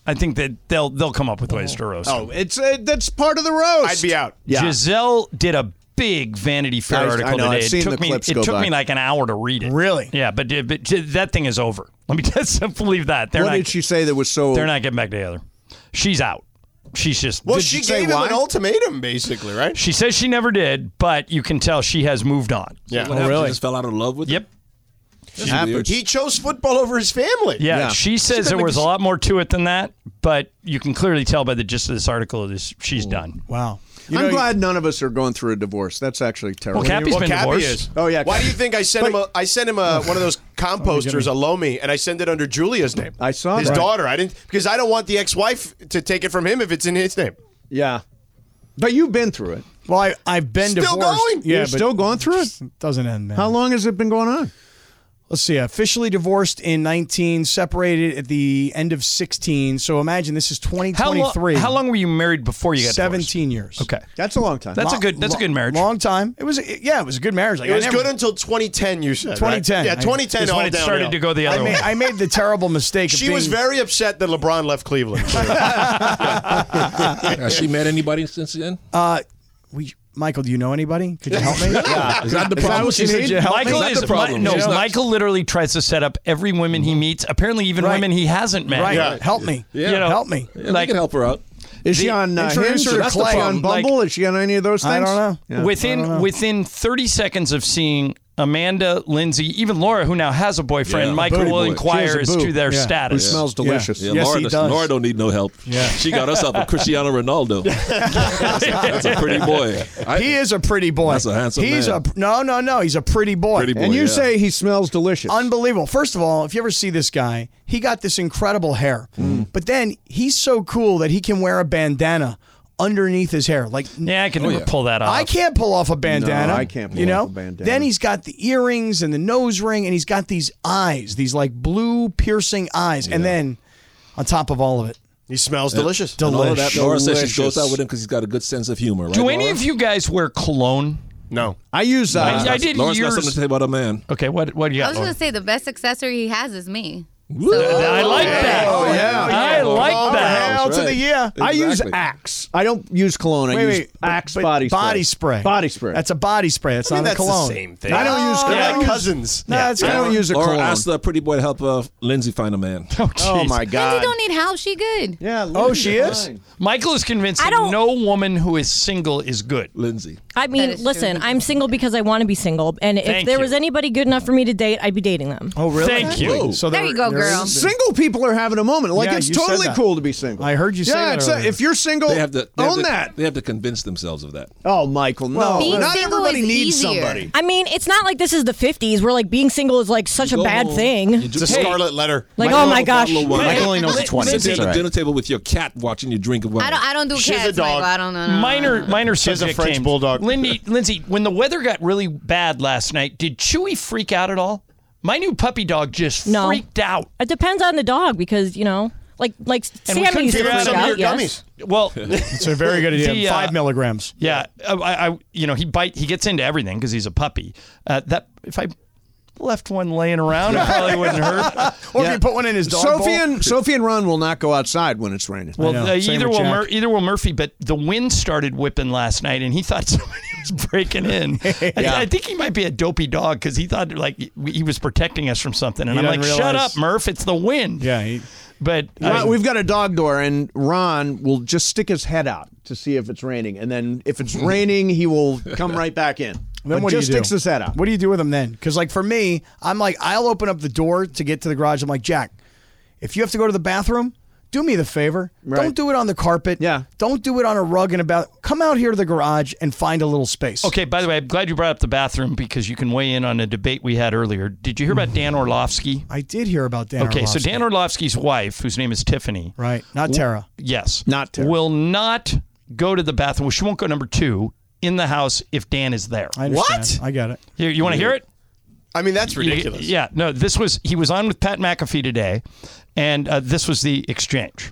Speaker 6: I think that they'll come up with ways to roast him.
Speaker 7: Oh, it's that's part of the roast.
Speaker 8: I'd be out.
Speaker 7: Yeah.
Speaker 6: Giselle did a big Vanity Fair article
Speaker 7: know, I've
Speaker 6: today.
Speaker 7: seen the clips
Speaker 6: It
Speaker 7: go
Speaker 6: took
Speaker 7: by.
Speaker 6: me like an hour to read it.
Speaker 9: Really?
Speaker 6: Yeah, but that thing is over. Let me just believe that.
Speaker 7: What did she say that was so?
Speaker 6: They're not getting back together. She's out. She's just.
Speaker 8: Well,
Speaker 7: Did
Speaker 8: she
Speaker 7: she say
Speaker 8: gave him
Speaker 7: why?
Speaker 8: an ultimatum, basically, right?
Speaker 6: She says she never did, but you can tell she has moved on.
Speaker 8: Yeah.
Speaker 4: What happened? She just fell out of love with him?
Speaker 6: Yep.
Speaker 4: That's weird.
Speaker 8: He chose football over his family.
Speaker 6: Yeah, she says there was a lot more to it than that, but you can clearly tell by the gist of this article that she's done.
Speaker 9: Wow.
Speaker 7: I'm glad none of us are going through a divorce. That's actually terrible.
Speaker 6: Well, Cappy's been
Speaker 8: Cappy
Speaker 6: divorced.
Speaker 8: is.
Speaker 7: Oh, yeah.
Speaker 8: Why do you think I sent him? I sent him one of those composters, a Lomi, and I sent it under Julia's name.
Speaker 7: I saw
Speaker 8: his
Speaker 7: that.
Speaker 8: daughter. I didn't because I don't want the ex-wife to take it from him if it's in his name.
Speaker 7: Yeah. But you've been through it.
Speaker 9: Well, I've been
Speaker 8: Still
Speaker 9: divorced.
Speaker 8: going?
Speaker 9: Yeah,
Speaker 7: You're
Speaker 9: but
Speaker 7: still going through it?
Speaker 9: it doesn't end, man.
Speaker 7: How long has it been going on?
Speaker 9: Let's see. Officially divorced in 19, separated at the end of 16. So imagine this is 2023.
Speaker 6: How long were you married before you got
Speaker 9: 17 years.
Speaker 6: divorced? Okay.
Speaker 7: That's a long time.
Speaker 6: That's a good marriage.
Speaker 9: Long time. It was a good marriage. Like,
Speaker 8: It was
Speaker 9: I never-
Speaker 8: good until 2010. You said
Speaker 9: 2010.
Speaker 8: Right? Yeah, 2010.
Speaker 6: Is
Speaker 8: all
Speaker 6: when it
Speaker 8: downhill.
Speaker 6: started to go the other way.
Speaker 9: I made the terrible mistake of
Speaker 8: She was
Speaker 9: being-
Speaker 8: very upset that LeBron left Cleveland.
Speaker 4: Has she met anybody since then?
Speaker 9: Michael, do you know anybody? Could you help me?
Speaker 4: Is that the problem?
Speaker 9: what you need? You help
Speaker 6: Michael
Speaker 9: me?
Speaker 6: is
Speaker 4: the problem.
Speaker 6: No,
Speaker 4: She's not-
Speaker 6: Michael literally tries to set up every woman he meets. Apparently, even
Speaker 9: Right.
Speaker 6: women he hasn't met.
Speaker 9: Right.
Speaker 8: Yeah.
Speaker 9: Help me.
Speaker 6: You know,
Speaker 9: Help me.
Speaker 4: Yeah, we can help her out.
Speaker 7: Is she on
Speaker 9: introduce
Speaker 7: Hinge?
Speaker 9: her to
Speaker 7: That's the
Speaker 9: Clay.
Speaker 7: problem. On Bumble?
Speaker 6: Like-
Speaker 7: Is she on any of those things?
Speaker 9: I don't know.
Speaker 7: Yeah.
Speaker 6: Within 30 seconds of seeing Amanda, Lindsay, even Laura, who now has a boyfriend,
Speaker 4: Yeah.
Speaker 6: Michael
Speaker 7: Booty
Speaker 6: will
Speaker 7: boy.
Speaker 6: inquire
Speaker 7: She has
Speaker 6: as
Speaker 7: a boo.
Speaker 6: to their
Speaker 9: Yeah.
Speaker 7: Who
Speaker 6: status.
Speaker 7: smells delicious.
Speaker 4: Yeah,
Speaker 9: Yes,
Speaker 4: Laura,
Speaker 9: he does.
Speaker 4: Laura don't need no help.
Speaker 9: Yeah.
Speaker 4: She got herself a Cristiano Ronaldo. That's a pretty boy.
Speaker 9: He is a pretty boy.
Speaker 4: That's a handsome
Speaker 9: He's
Speaker 4: man.
Speaker 9: no. He's a pretty boy.
Speaker 4: Pretty boy.
Speaker 7: And you
Speaker 4: yeah.
Speaker 7: say he smells delicious.
Speaker 9: Unbelievable. First of all, if you ever see this guy, he got this incredible hair. But then he's so cool that he can wear a bandana underneath his hair. Like
Speaker 6: Yeah, I can never pull that off.
Speaker 9: I can't pull off a bandana.
Speaker 7: No, I can't pull
Speaker 9: you know?
Speaker 7: off a bandana.
Speaker 9: Then he's got the earrings and the nose ring, and he's got these eyes, these like blue piercing eyes. And then on top of all of it,
Speaker 8: He smells delicious.
Speaker 4: And all of that,
Speaker 9: Delicious.
Speaker 4: Laura says she goes out with him because he's got a good sense of humor. Right,
Speaker 6: Do any
Speaker 4: Laura?
Speaker 6: of you guys wear cologne?
Speaker 8: No.
Speaker 7: I use
Speaker 6: I did
Speaker 4: Laura's got
Speaker 6: years.
Speaker 4: something to say about a man.
Speaker 6: Okay, what do you
Speaker 1: I
Speaker 6: got?
Speaker 1: was
Speaker 6: Laura?
Speaker 1: going to say the best accessory he has is me.
Speaker 6: I like that.
Speaker 7: Oh, yeah.
Speaker 6: I like that.
Speaker 9: hell to
Speaker 4: right.
Speaker 9: the yeah.
Speaker 7: I use
Speaker 4: Exactly.
Speaker 7: Axe. I don't use cologne. I use Axe
Speaker 9: but
Speaker 7: body spray.
Speaker 9: Body spray.
Speaker 7: Body spray.
Speaker 9: That's a body spray. That's
Speaker 8: I mean,
Speaker 9: not a
Speaker 8: that's
Speaker 9: cologne.
Speaker 8: the same thing.
Speaker 7: I don't use
Speaker 8: They're
Speaker 7: cologne.
Speaker 8: like cousins.
Speaker 9: No, it's
Speaker 7: I don't use a
Speaker 4: Laura
Speaker 7: cologne.
Speaker 4: asked the pretty boy to help Lindsay find a man.
Speaker 7: Oh
Speaker 6: jeez.
Speaker 7: my
Speaker 1: Lindsay
Speaker 7: God.
Speaker 1: don't need help. She good.
Speaker 7: Yeah.
Speaker 9: Oh, she is?
Speaker 6: Michael is convinced
Speaker 1: I
Speaker 6: that
Speaker 1: don't-
Speaker 6: no woman who is single is good.
Speaker 4: Lindsay.
Speaker 11: I mean,
Speaker 1: is
Speaker 11: listen,
Speaker 1: true.
Speaker 11: I'm single because I want to be single, and if
Speaker 6: Thank
Speaker 11: there
Speaker 6: you.
Speaker 11: was anybody good enough for me to date, I'd be dating them.
Speaker 9: Oh, really?
Speaker 6: Thank you.
Speaker 9: So
Speaker 1: There you go, girl.
Speaker 7: Single people are having a moment. Like
Speaker 9: Yeah,
Speaker 7: it's
Speaker 9: you said
Speaker 7: totally
Speaker 9: that.
Speaker 7: cool to be single.
Speaker 9: I heard you say
Speaker 7: yeah,
Speaker 9: that
Speaker 7: it's
Speaker 9: earlier.
Speaker 7: if you're single,
Speaker 4: They have to
Speaker 7: own that.
Speaker 4: They have to convince themselves of that.
Speaker 7: Oh, Michael, no.
Speaker 1: Being
Speaker 7: Not
Speaker 1: single
Speaker 7: everybody
Speaker 1: is
Speaker 7: needs
Speaker 1: easier.
Speaker 7: somebody.
Speaker 11: I mean, it's not like this is the 50s where like being single is like such a
Speaker 4: Go
Speaker 11: bad
Speaker 4: home,
Speaker 11: thing.
Speaker 4: you
Speaker 8: It's
Speaker 4: do-
Speaker 8: a scarlet letter.
Speaker 11: Like,
Speaker 4: Michael,
Speaker 11: oh my
Speaker 4: a
Speaker 11: gosh.
Speaker 4: bottle of wine.
Speaker 5: Michael only knows the 20s.
Speaker 4: Sit
Speaker 5: That's
Speaker 4: at the
Speaker 5: right.
Speaker 4: dinner table with your cat watching you drink wine.
Speaker 1: I don't do
Speaker 8: She's a
Speaker 1: cats,
Speaker 8: dog.
Speaker 1: Michael. I don't know.
Speaker 6: Minor
Speaker 8: has a
Speaker 6: subject
Speaker 8: French
Speaker 6: change.
Speaker 8: bulldog.
Speaker 6: Lindsay, when the weather got really bad last night, did Chewy freak out at all? My new puppy dog just
Speaker 11: No.
Speaker 6: freaked out.
Speaker 11: It depends on the dog because, you know, like
Speaker 6: And we
Speaker 11: Sammy
Speaker 6: couldn't
Speaker 11: used to
Speaker 6: figure out
Speaker 11: freak
Speaker 6: some of
Speaker 11: out,
Speaker 8: your
Speaker 11: yes.
Speaker 8: gummies.
Speaker 6: Well,
Speaker 9: It's a very good idea.
Speaker 6: The,
Speaker 9: 5 milligrams.
Speaker 6: yeah, he gets into everything because he's a puppy. That if I left one laying around, it probably wouldn't hurt.
Speaker 9: Or if you put one in his dog bowl.
Speaker 7: Sophie and Ron will not go outside when it's raining.
Speaker 6: Well,
Speaker 9: know. Same
Speaker 6: either
Speaker 9: with
Speaker 6: will
Speaker 9: Jack.
Speaker 6: either will Murphy, but the wind started whipping last night, and he thought somebody was breaking in. I think he might be a dopey dog because he thought like he was protecting us from something, and
Speaker 9: He
Speaker 6: I'm like,
Speaker 9: doesn't
Speaker 6: "Shut
Speaker 9: realize-
Speaker 6: up, Murph! It's the wind."
Speaker 9: Yeah.
Speaker 6: But
Speaker 7: We've got a dog door, and Ron will just stick his head out to see if it's raining, and then if it's raining, he will come right back in.
Speaker 9: Then
Speaker 7: But
Speaker 9: what
Speaker 7: just
Speaker 9: do you do?
Speaker 7: sticks his head out.
Speaker 9: What do you do with him then? Because like for me, I'm like, I'll open up the door to get to the garage. I'm like, Jack, if you have to go to the bathroom, do me the favor.
Speaker 7: Right.
Speaker 9: Don't do it on the carpet.
Speaker 7: Yeah.
Speaker 9: Don't do it on a rug and about. Come out here to the garage and find a little space.
Speaker 6: okay, by the way, I'm glad you brought up the bathroom because you can weigh in on a debate we had earlier. Did you hear about Dan Orlovsky?
Speaker 9: I did hear about Dan.
Speaker 6: Okay, so
Speaker 9: Orlovsky.
Speaker 6: Dan Orlovsky's wife, whose name is Tiffany,
Speaker 9: Right. Not Tara.
Speaker 6: yes,
Speaker 7: Not Tara.
Speaker 6: will not go to the bathroom. Well, she won't go number 2 in the house if Dan is there.
Speaker 9: I understand. I get it.
Speaker 6: Here, you want to hear it?
Speaker 8: I mean, that's ridiculous.
Speaker 6: Yeah, no, he was on with Pat McAfee today, and this was the exchange.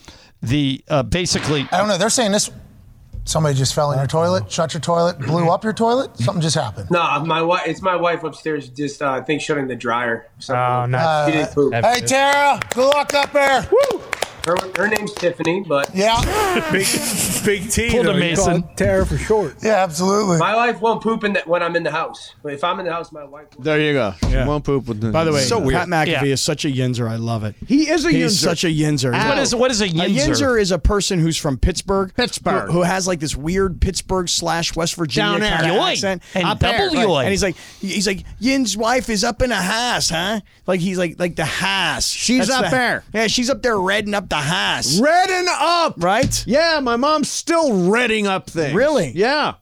Speaker 6: Basically,
Speaker 12: I don't know. They're saying this. Somebody just fell in your toilet, shut your toilet, blew up your toilet. Something just happened.
Speaker 13: No, my wife. It's my wife upstairs. Just I think shutting the dryer.
Speaker 10: Oh, nice.
Speaker 13: She didn't poop.
Speaker 12: Hey, Tara. Good luck up there. Woo.
Speaker 13: Her name's Tiffany, but
Speaker 12: Yeah.
Speaker 10: Big T.
Speaker 6: Pulled a
Speaker 10: though. You call
Speaker 6: Mason.
Speaker 10: it Tara for short.
Speaker 12: Yeah, absolutely.
Speaker 13: my wife won't poop when I'm in the house. But if I'm in the house, my wife won't.
Speaker 7: There you go.
Speaker 9: Yeah.
Speaker 7: Won't poop with the.
Speaker 9: By the way,
Speaker 8: So weird.
Speaker 9: Pat McAfee
Speaker 6: Yeah.
Speaker 9: is such a yinzer. I love it.
Speaker 7: he is a
Speaker 9: He's
Speaker 7: yinzer.
Speaker 9: such a yinzer.
Speaker 6: What is a yinzer?
Speaker 9: A yinzer is a person who's from Pittsburgh.
Speaker 7: Pittsburgh.
Speaker 9: Who has like this weird Pittsburgh / West Virginia
Speaker 7: Down there.
Speaker 9: kind of
Speaker 6: Yoy.
Speaker 9: accent.
Speaker 6: And
Speaker 9: Up there,
Speaker 6: double
Speaker 9: right.
Speaker 6: yoy.
Speaker 9: And he's like, Yin's wife is up in a house, huh? Like he's like the house.
Speaker 7: She's
Speaker 9: That's
Speaker 7: up there.
Speaker 9: Yeah, she's up there redding up the house.
Speaker 7: Redding up.
Speaker 9: Right?
Speaker 7: Yeah, my mom's still redding up things.
Speaker 9: Really?
Speaker 7: Yeah.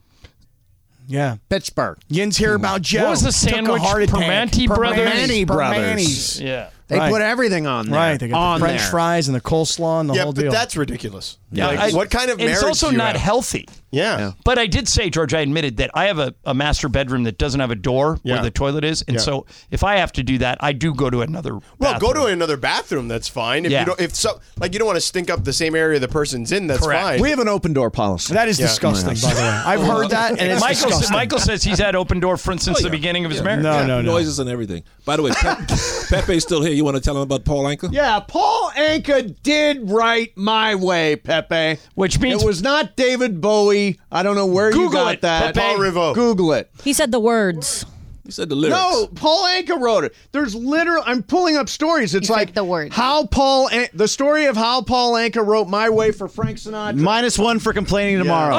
Speaker 9: Yeah.
Speaker 7: Pittsburgh.
Speaker 9: Yin's hear about Joe.
Speaker 6: What was the
Speaker 9: Took a
Speaker 6: sandwich?
Speaker 9: heart attack.
Speaker 6: Permanente Brothers?
Speaker 7: Permanente Brothers.
Speaker 9: Permanentes.
Speaker 6: Yeah.
Speaker 7: They
Speaker 9: Right.
Speaker 7: put everything on there.
Speaker 9: Right. They got
Speaker 7: on
Speaker 9: the French
Speaker 7: there.
Speaker 9: fries and the coleslaw and the
Speaker 8: Yeah,
Speaker 9: whole
Speaker 8: but
Speaker 9: deal.
Speaker 8: that's ridiculous.
Speaker 6: Yeah,
Speaker 8: Like, what kind of marriage
Speaker 6: It's also
Speaker 8: do you
Speaker 6: not
Speaker 8: have?
Speaker 6: healthy.
Speaker 8: Yeah.
Speaker 6: But I did say, George, I admitted that I have a master bedroom that doesn't have a door
Speaker 8: Yeah.
Speaker 6: where the toilet is. And
Speaker 8: Yeah.
Speaker 6: so if I have to do that, I do go to another
Speaker 8: Well, go
Speaker 6: bathroom.
Speaker 8: to another bathroom. That's fine. If
Speaker 6: Yeah.
Speaker 8: you don't, if so, like you don't want to stink up the same area the person's in. That's
Speaker 6: Correct.
Speaker 8: fine.
Speaker 7: We have an open door policy.
Speaker 9: That is
Speaker 8: Yeah.
Speaker 9: disgusting, by the way. I've heard that, and it's disgusting.
Speaker 6: Michael says he's had open door since the beginning of his marriage.
Speaker 9: No.
Speaker 4: Noises and everything. By the way, Pepe's still here. You want to tell him about Paul Anka?
Speaker 7: Yeah, Paul Anka did write My Way, Pepe.
Speaker 6: Which means
Speaker 7: it was not David Bowie. I don't know where you
Speaker 6: Google
Speaker 7: got
Speaker 6: it,
Speaker 7: that.
Speaker 6: Pepe.
Speaker 8: Paul Riveau.
Speaker 7: Google it.
Speaker 11: He said the words.
Speaker 4: He said the lyrics.
Speaker 7: No, Paul Anka wrote it. There's literally, I'm pulling up stories. It's
Speaker 1: He said
Speaker 7: like
Speaker 1: the words.
Speaker 7: the story of how Paul Anka wrote My Way for Frank Sinatra.
Speaker 14: -1 for complaining tomorrow.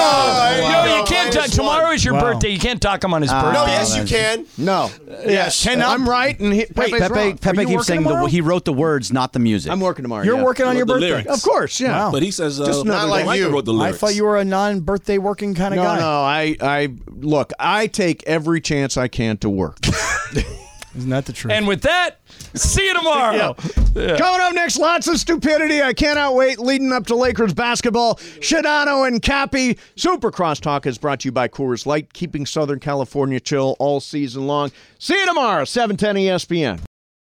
Speaker 6: You can't talk.
Speaker 8: Minus
Speaker 6: Tomorrow
Speaker 8: one.
Speaker 6: is your birthday. You can't talk him on his birthday.
Speaker 8: No, yes, you can.
Speaker 7: No.
Speaker 8: Yes.
Speaker 7: I'm right, and Pepe's wrong.
Speaker 14: Pepe
Speaker 9: you
Speaker 14: keeps
Speaker 9: working
Speaker 14: saying
Speaker 9: tomorrow?
Speaker 14: he wrote the words, not the music.
Speaker 7: I'm working tomorrow.
Speaker 9: You're
Speaker 7: yeah.
Speaker 9: working on your
Speaker 4: The
Speaker 9: birthday.
Speaker 4: lyrics.
Speaker 7: Of course, yeah.
Speaker 9: Wow.
Speaker 4: But he says
Speaker 7: Just
Speaker 8: not
Speaker 4: Paul
Speaker 8: like
Speaker 4: Anka
Speaker 8: you.
Speaker 4: wrote the
Speaker 9: I
Speaker 4: lyrics.
Speaker 9: thought you were a non-birthday working kind of
Speaker 7: No,
Speaker 9: guy.
Speaker 7: I look, I take every chance I can to work.
Speaker 9: Isn't that the truth?
Speaker 6: And with that, see you tomorrow.
Speaker 7: Coming up next, lots of stupidity. I cannot wait. Leading up to Lakers basketball, Shadano and Cappy. Super Crosstalk is brought to you by Coors Light, keeping Southern California chill all season long. See you tomorrow, 710 ESPN.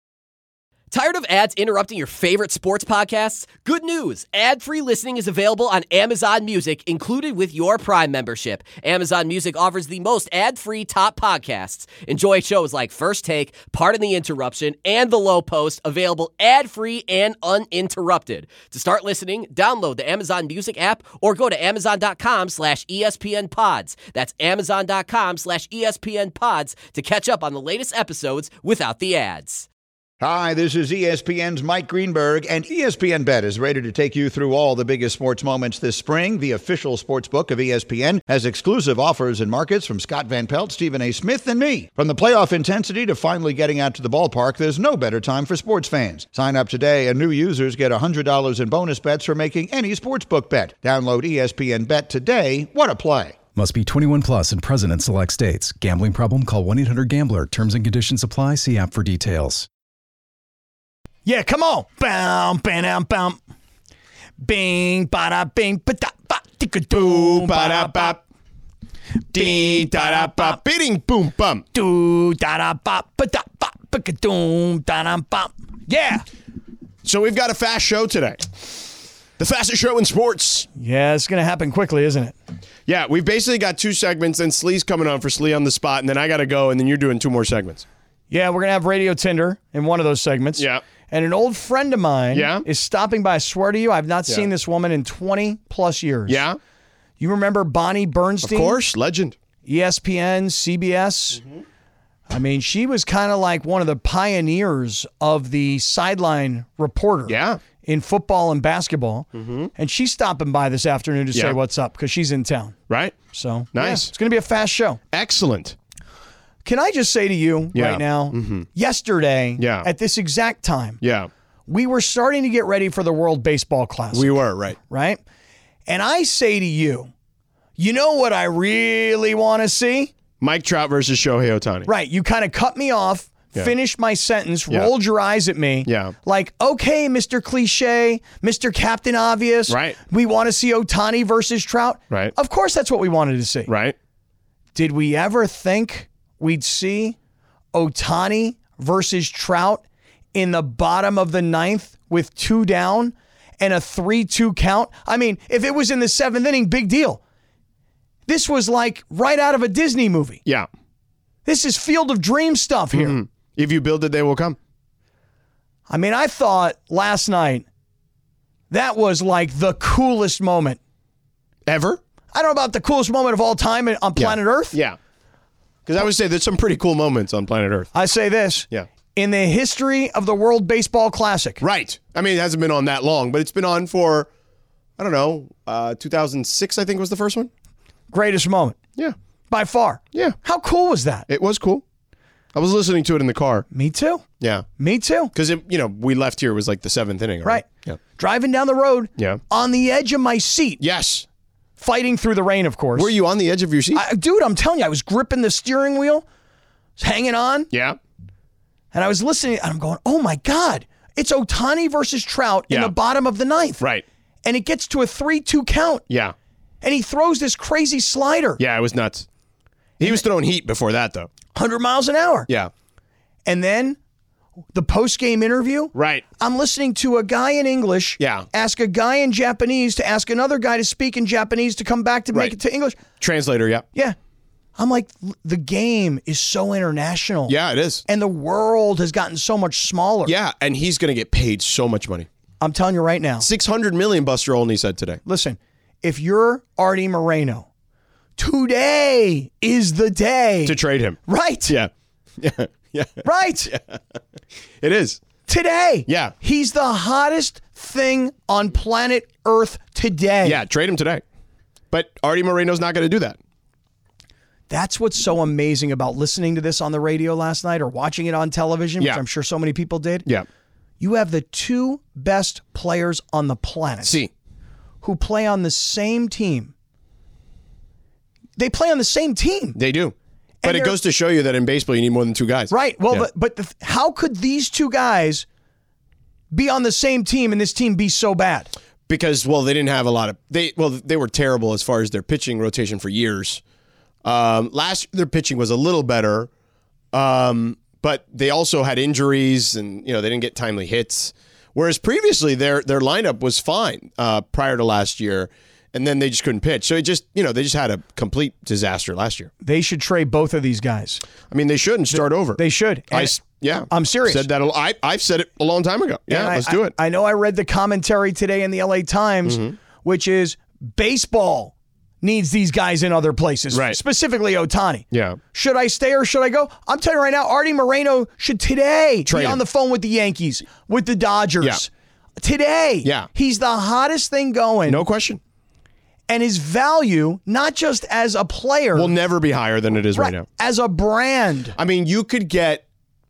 Speaker 15: Tired of ads interrupting your favorite sports podcasts? Good news. Ad-free listening is available on Amazon Music, included with your Prime membership. Amazon Music offers the most ad-free top podcasts. Enjoy shows like First Take, Pardon the Interruption, and The Low Post, available ad-free and uninterrupted. To start listening, download the Amazon Music app or go to amazon.com/ESPN Pods. That's amazon.com/ESPN Pods to catch up on the latest episodes without the ads.
Speaker 16: Hi, this is ESPN's Mike Greenberg, and ESPN Bet is ready to take you through all the biggest sports moments this spring. The official sports book of ESPN has exclusive offers and markets from Scott Van Pelt, Stephen A. Smith, and me. From the playoff intensity to finally getting out to the ballpark, there's no better time for sports fans. Sign up today, and new users get $100 in bonus bets for making any sportsbook bet. Download ESPN Bet today. What a play.
Speaker 17: Must be 21 plus and present in select states. Gambling problem? Call 1-800-GAMBLER. Terms and conditions apply. See app for details.
Speaker 9: Yeah, come on. Bam, bam, bam. Bing, bada, bing, ba da ba, ticka doo, bada ba.
Speaker 8: Dee da da ba, bidding boom bum.
Speaker 9: Doo da da ba, ba da ba, ba doom, da da ba. Yeah.
Speaker 8: So we've got a fast show today. The fastest show in sports.
Speaker 9: Yeah, it's going to happen quickly, isn't it?
Speaker 8: Yeah, we've basically got 2 segments, and Slee's coming on for Slee on the spot, and then I got to go, and then you're doing 2 more segments.
Speaker 9: Yeah, we're going to have Radio Tinder in one of those segments.
Speaker 8: Yeah.
Speaker 9: And an old friend of mine is stopping by. I swear to you, I've not seen this woman in 20 plus years.
Speaker 8: Yeah.
Speaker 9: You remember Bonnie Bernstein?
Speaker 8: Of course, legend.
Speaker 9: ESPN, CBS. Mm-hmm. I mean, she was kind of like one of the pioneers of the sideline reporter in football and basketball. Mm-hmm. And she's stopping by this afternoon to say what's up because she's in town.
Speaker 8: Right.
Speaker 9: So,
Speaker 8: nice.
Speaker 9: It's going to be a fast show.
Speaker 8: Excellent.
Speaker 9: Can I just say to you right now, yesterday, at this exact time, we were starting to get ready for the World Baseball Classic.
Speaker 8: We were, right.
Speaker 9: Right? And I say to you, you know what I really want to see?
Speaker 8: Mike Trout versus Shohei Ohtani.
Speaker 9: Right. You kind of cut me off, finished my sentence, rolled your eyes at me.
Speaker 8: Yeah.
Speaker 9: Like, okay, Mr. Cliche, Mr. Captain Obvious.
Speaker 8: Right.
Speaker 9: We want to see Ohtani versus Trout.
Speaker 8: Right.
Speaker 9: Of course that's what we wanted to see.
Speaker 8: Right.
Speaker 9: Did we ever think we'd see Ohtani versus Trout in the bottom of the 9th with 2 down and a 3-2 count? I mean, if it was in the 7th inning, big deal. This was like right out of a Disney movie.
Speaker 8: Yeah.
Speaker 9: This is Field of Dreams stuff here.
Speaker 8: Mm-hmm. If you build it, they will come.
Speaker 9: I mean, I thought last night That was like the coolest moment
Speaker 8: ever.
Speaker 9: I don't know about the coolest moment of all time on planet Earth.
Speaker 8: Yeah. Because I would say there's some pretty cool moments on planet Earth.
Speaker 9: I say this.
Speaker 8: Yeah.
Speaker 9: In the history of the World Baseball Classic.
Speaker 8: Right. I mean, it hasn't been on that long, but it's been on for, I don't know, 2006, I think was the first one.
Speaker 9: Greatest moment.
Speaker 8: Yeah.
Speaker 9: By far.
Speaker 8: Yeah.
Speaker 9: How cool was that?
Speaker 8: It was cool. I was listening to it in the car.
Speaker 9: Me too.
Speaker 8: Yeah.
Speaker 9: Me too.
Speaker 8: Because, we left here, it was like the 7th inning.
Speaker 9: Right.
Speaker 8: Yeah.
Speaker 9: Driving down the road.
Speaker 8: Yeah.
Speaker 9: On the edge of my seat.
Speaker 8: Yes.
Speaker 9: Fighting through the rain, of course.
Speaker 8: Were you on the edge of your seat?
Speaker 9: Dude, I'm telling you, I was gripping the steering wheel, was hanging on.
Speaker 8: Yeah.
Speaker 9: And I was listening, and I'm going, oh my God, it's Ohtani versus Trout in the bottom of the ninth.
Speaker 8: Right.
Speaker 9: And it gets to a 3-2 count.
Speaker 8: Yeah.
Speaker 9: And he throws this crazy slider.
Speaker 8: Yeah, it was nuts. He was throwing heat before that, though.
Speaker 9: 100 miles an hour.
Speaker 8: Yeah.
Speaker 9: And then the post-game interview.
Speaker 8: Right.
Speaker 9: I'm listening to a guy in English ask a guy in Japanese to ask another guy to speak in Japanese to come back to make it to English.
Speaker 8: Translator, yeah.
Speaker 9: Yeah. I'm like, the game is so international.
Speaker 8: Yeah, it is.
Speaker 9: And the world has gotten so much smaller.
Speaker 8: Yeah, and he's going to get paid so much money.
Speaker 9: I'm telling you right now.
Speaker 8: $600 million, Buster Olney said today.
Speaker 9: Listen, if you're Artie Moreno, today is the day.
Speaker 8: To trade him.
Speaker 9: Right.
Speaker 8: Yeah. Yeah. Yeah.
Speaker 9: Right.
Speaker 8: Yeah. It is.
Speaker 9: Today.
Speaker 8: Yeah.
Speaker 9: He's the hottest thing on planet Earth today.
Speaker 8: Yeah, trade him today. But Artie Moreno's not going to do that.
Speaker 9: That's what's so amazing about listening to this on the radio last night or watching it on television, which I'm sure so many people did.
Speaker 8: Yeah.
Speaker 9: You have the two best players on the planet. Who play on the same team. They play on the same team.
Speaker 8: They do. But it goes to show you that in baseball, you need more than two guys.
Speaker 9: Right. Well, but how could these two guys be on the same team and this team be so bad?
Speaker 8: Because, they didn't have a lot of... They were terrible as far as their pitching rotation for years. Last year, their pitching was a little better, but they also had injuries and, they didn't get timely hits. Whereas previously, their lineup was fine prior to last year. And then they just couldn't pitch. So it just, they just had a complete disaster last year.
Speaker 9: They should trade both of these guys.
Speaker 8: I mean, they shouldn't start over.
Speaker 9: They should. I'm serious.
Speaker 8: Said that. I've said it a long time ago. Yeah, let's do it.
Speaker 9: I know I read the commentary today in the LA Times, which is baseball needs these guys in other places.
Speaker 8: Right.
Speaker 9: Specifically Ohtani.
Speaker 8: Yeah.
Speaker 9: Should I stay or should I go? I'm telling you right now, Artie Moreno should today be on the phone with the Yankees, with the Dodgers.
Speaker 8: Yeah.
Speaker 9: Today.
Speaker 8: Yeah.
Speaker 9: He's the hottest thing going.
Speaker 8: No question.
Speaker 9: And his value, not just as a player,
Speaker 8: will never be higher than it is right now.
Speaker 9: As a brand.
Speaker 8: I mean, you could get,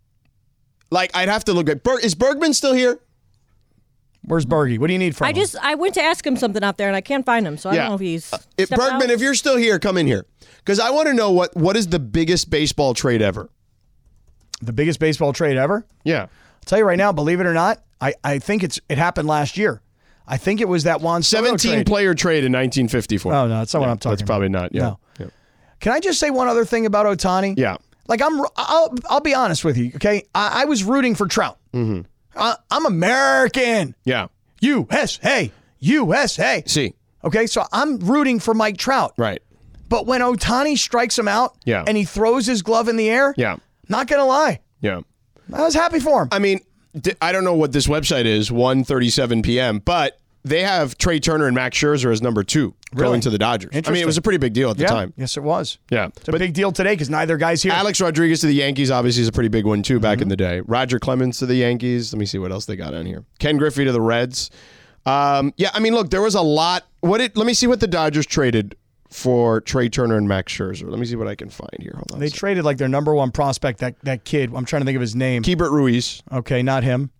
Speaker 8: I'd have to look at, is Bergman still here?
Speaker 9: Where's Bergie? What do you need from him?
Speaker 11: I went to ask him something out there and I can't find him, so I don't know if he's
Speaker 8: Bergman, if you're still here, come in here. Because I want to know what is the biggest baseball trade ever?
Speaker 9: The biggest baseball trade ever?
Speaker 8: Yeah.
Speaker 9: I'll tell you right now, believe it or not, I think it happened last year. I think it was that Juan Soto
Speaker 8: 17-player trade in 1954.
Speaker 9: Oh, no, that's not what I'm talking about.
Speaker 8: That's probably not, yeah.
Speaker 9: No. Yeah. Can I just say one other thing about Ohtani?
Speaker 8: Yeah.
Speaker 9: I'll be honest with you, okay? I was rooting for Trout.
Speaker 8: Mm-hmm.
Speaker 9: I'm American.
Speaker 8: Yeah.
Speaker 9: USA.
Speaker 8: See.
Speaker 9: Okay, so I'm rooting for Mike Trout.
Speaker 8: Right.
Speaker 9: But when Ohtani strikes him out and he throws his glove in the air, not going to lie.
Speaker 8: Yeah.
Speaker 9: I was happy for him.
Speaker 8: I mean, I don't know what this website is, 1:37 p.m., but they have Trey Turner and Max Scherzer as number 2 going to the Dodgers. I mean, it was a pretty big deal at the time.
Speaker 9: Yes, it was.
Speaker 8: Yeah.
Speaker 9: It's a big deal today because neither guy's here.
Speaker 8: Alex Rodriguez to the Yankees obviously is a pretty big one, too, back in the day. Roger Clemens to the Yankees. Let me see what else they got on here. Ken Griffey to the Reds. I mean, look, there was a lot. Let me see what the Dodgers traded for Trey Turner and Max Scherzer. Let me see what I can find here. Hold on.
Speaker 9: They traded their number one prospect, that kid. I'm trying to think of his name.
Speaker 8: Keibert Ruiz.
Speaker 9: Okay, not him.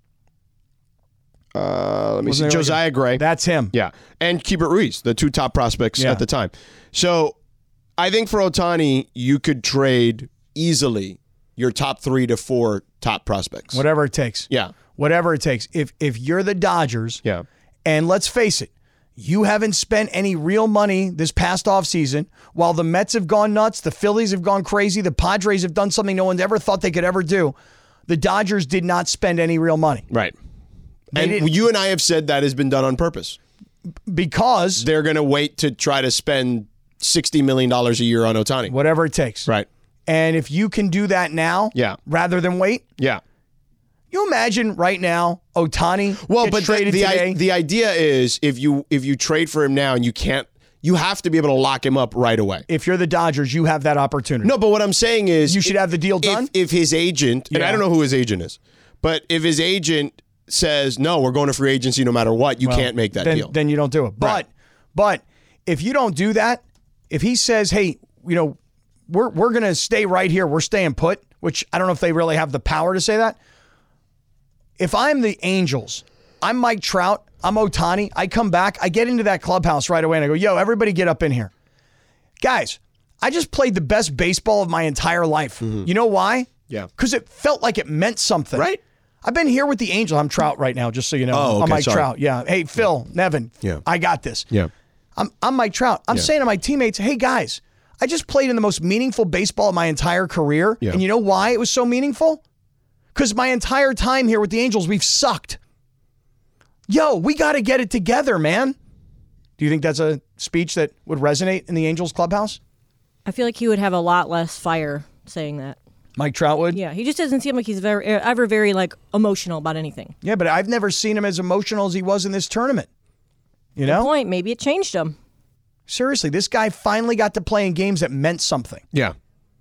Speaker 8: Let me see. Josiah Gray.
Speaker 9: That's him.
Speaker 8: Yeah. And Keibert Ruiz, the 2 top prospects at the time. So I think for Ohtani, you could trade easily your top 3 to 4 top prospects.
Speaker 9: Whatever it takes.
Speaker 8: Yeah.
Speaker 9: Whatever it takes. If you're the Dodgers, and let's face it, you haven't spent any real money this past offseason. While the Mets have gone nuts, the Phillies have gone crazy, the Padres have done something no one's ever thought they could ever do. The Dodgers did not spend any real money.
Speaker 8: Right. And you and I have said that has been done on purpose.
Speaker 9: Because
Speaker 8: they're going to wait to try to spend $60 million a year on Ohtani.
Speaker 9: Whatever it takes.
Speaker 8: Right.
Speaker 9: And if you can do that now, rather than wait, You imagine right now, Ohtani gets traded today.
Speaker 8: The idea is if you trade for him now and you have to be able to lock him up right away.
Speaker 9: If you're the Dodgers, you have that opportunity.
Speaker 8: No, but what I'm saying is
Speaker 9: you should have the deal done.
Speaker 8: If his agent, and I don't know who his agent is, but if his agent says, no, we're going to free agency no matter what, you can't make that deal.
Speaker 9: Then you don't do it.
Speaker 8: Right.
Speaker 9: But if you don't do that, if he says, hey, we're going to stay right here, we're staying put, which I don't know if they really have the power to say that. If I'm the Angels, I'm Mike Trout, I'm Ohtani, I come back, I get into that clubhouse right away and I go, yo, everybody get up in here. Guys, I just played the best baseball of my entire life.
Speaker 8: Mm-hmm.
Speaker 9: You know why?
Speaker 8: Yeah.
Speaker 9: Because it felt like it meant something.
Speaker 8: Right.
Speaker 9: I've been here with the Angels. I'm Trout right now, just so you know.
Speaker 8: Oh, okay,
Speaker 9: I'm Mike
Speaker 8: sorry.
Speaker 9: Trout. Yeah. Hey, Phil, Nevin.
Speaker 8: Yeah.
Speaker 9: I got this.
Speaker 8: Yeah.
Speaker 9: I'm Mike Trout. I'm saying to my teammates, hey, guys, I just played in the most meaningful baseball of my entire career.
Speaker 8: Yeah.
Speaker 9: And you know why it was so meaningful? Because my entire time here with the Angels, we've sucked. Yo, we got to get it together, man. Do you think that's a speech that would resonate in the Angels clubhouse?
Speaker 11: I feel like he would have a lot less fire saying that.
Speaker 9: Mike Trout would?
Speaker 11: Yeah, he just doesn't seem like he's ever very like emotional about anything.
Speaker 9: Yeah, but I've never seen him as emotional as he was in this tournament. You know?
Speaker 11: Good point. Maybe it changed him.
Speaker 9: Seriously, this guy finally got to play in games that meant something.
Speaker 8: Yeah.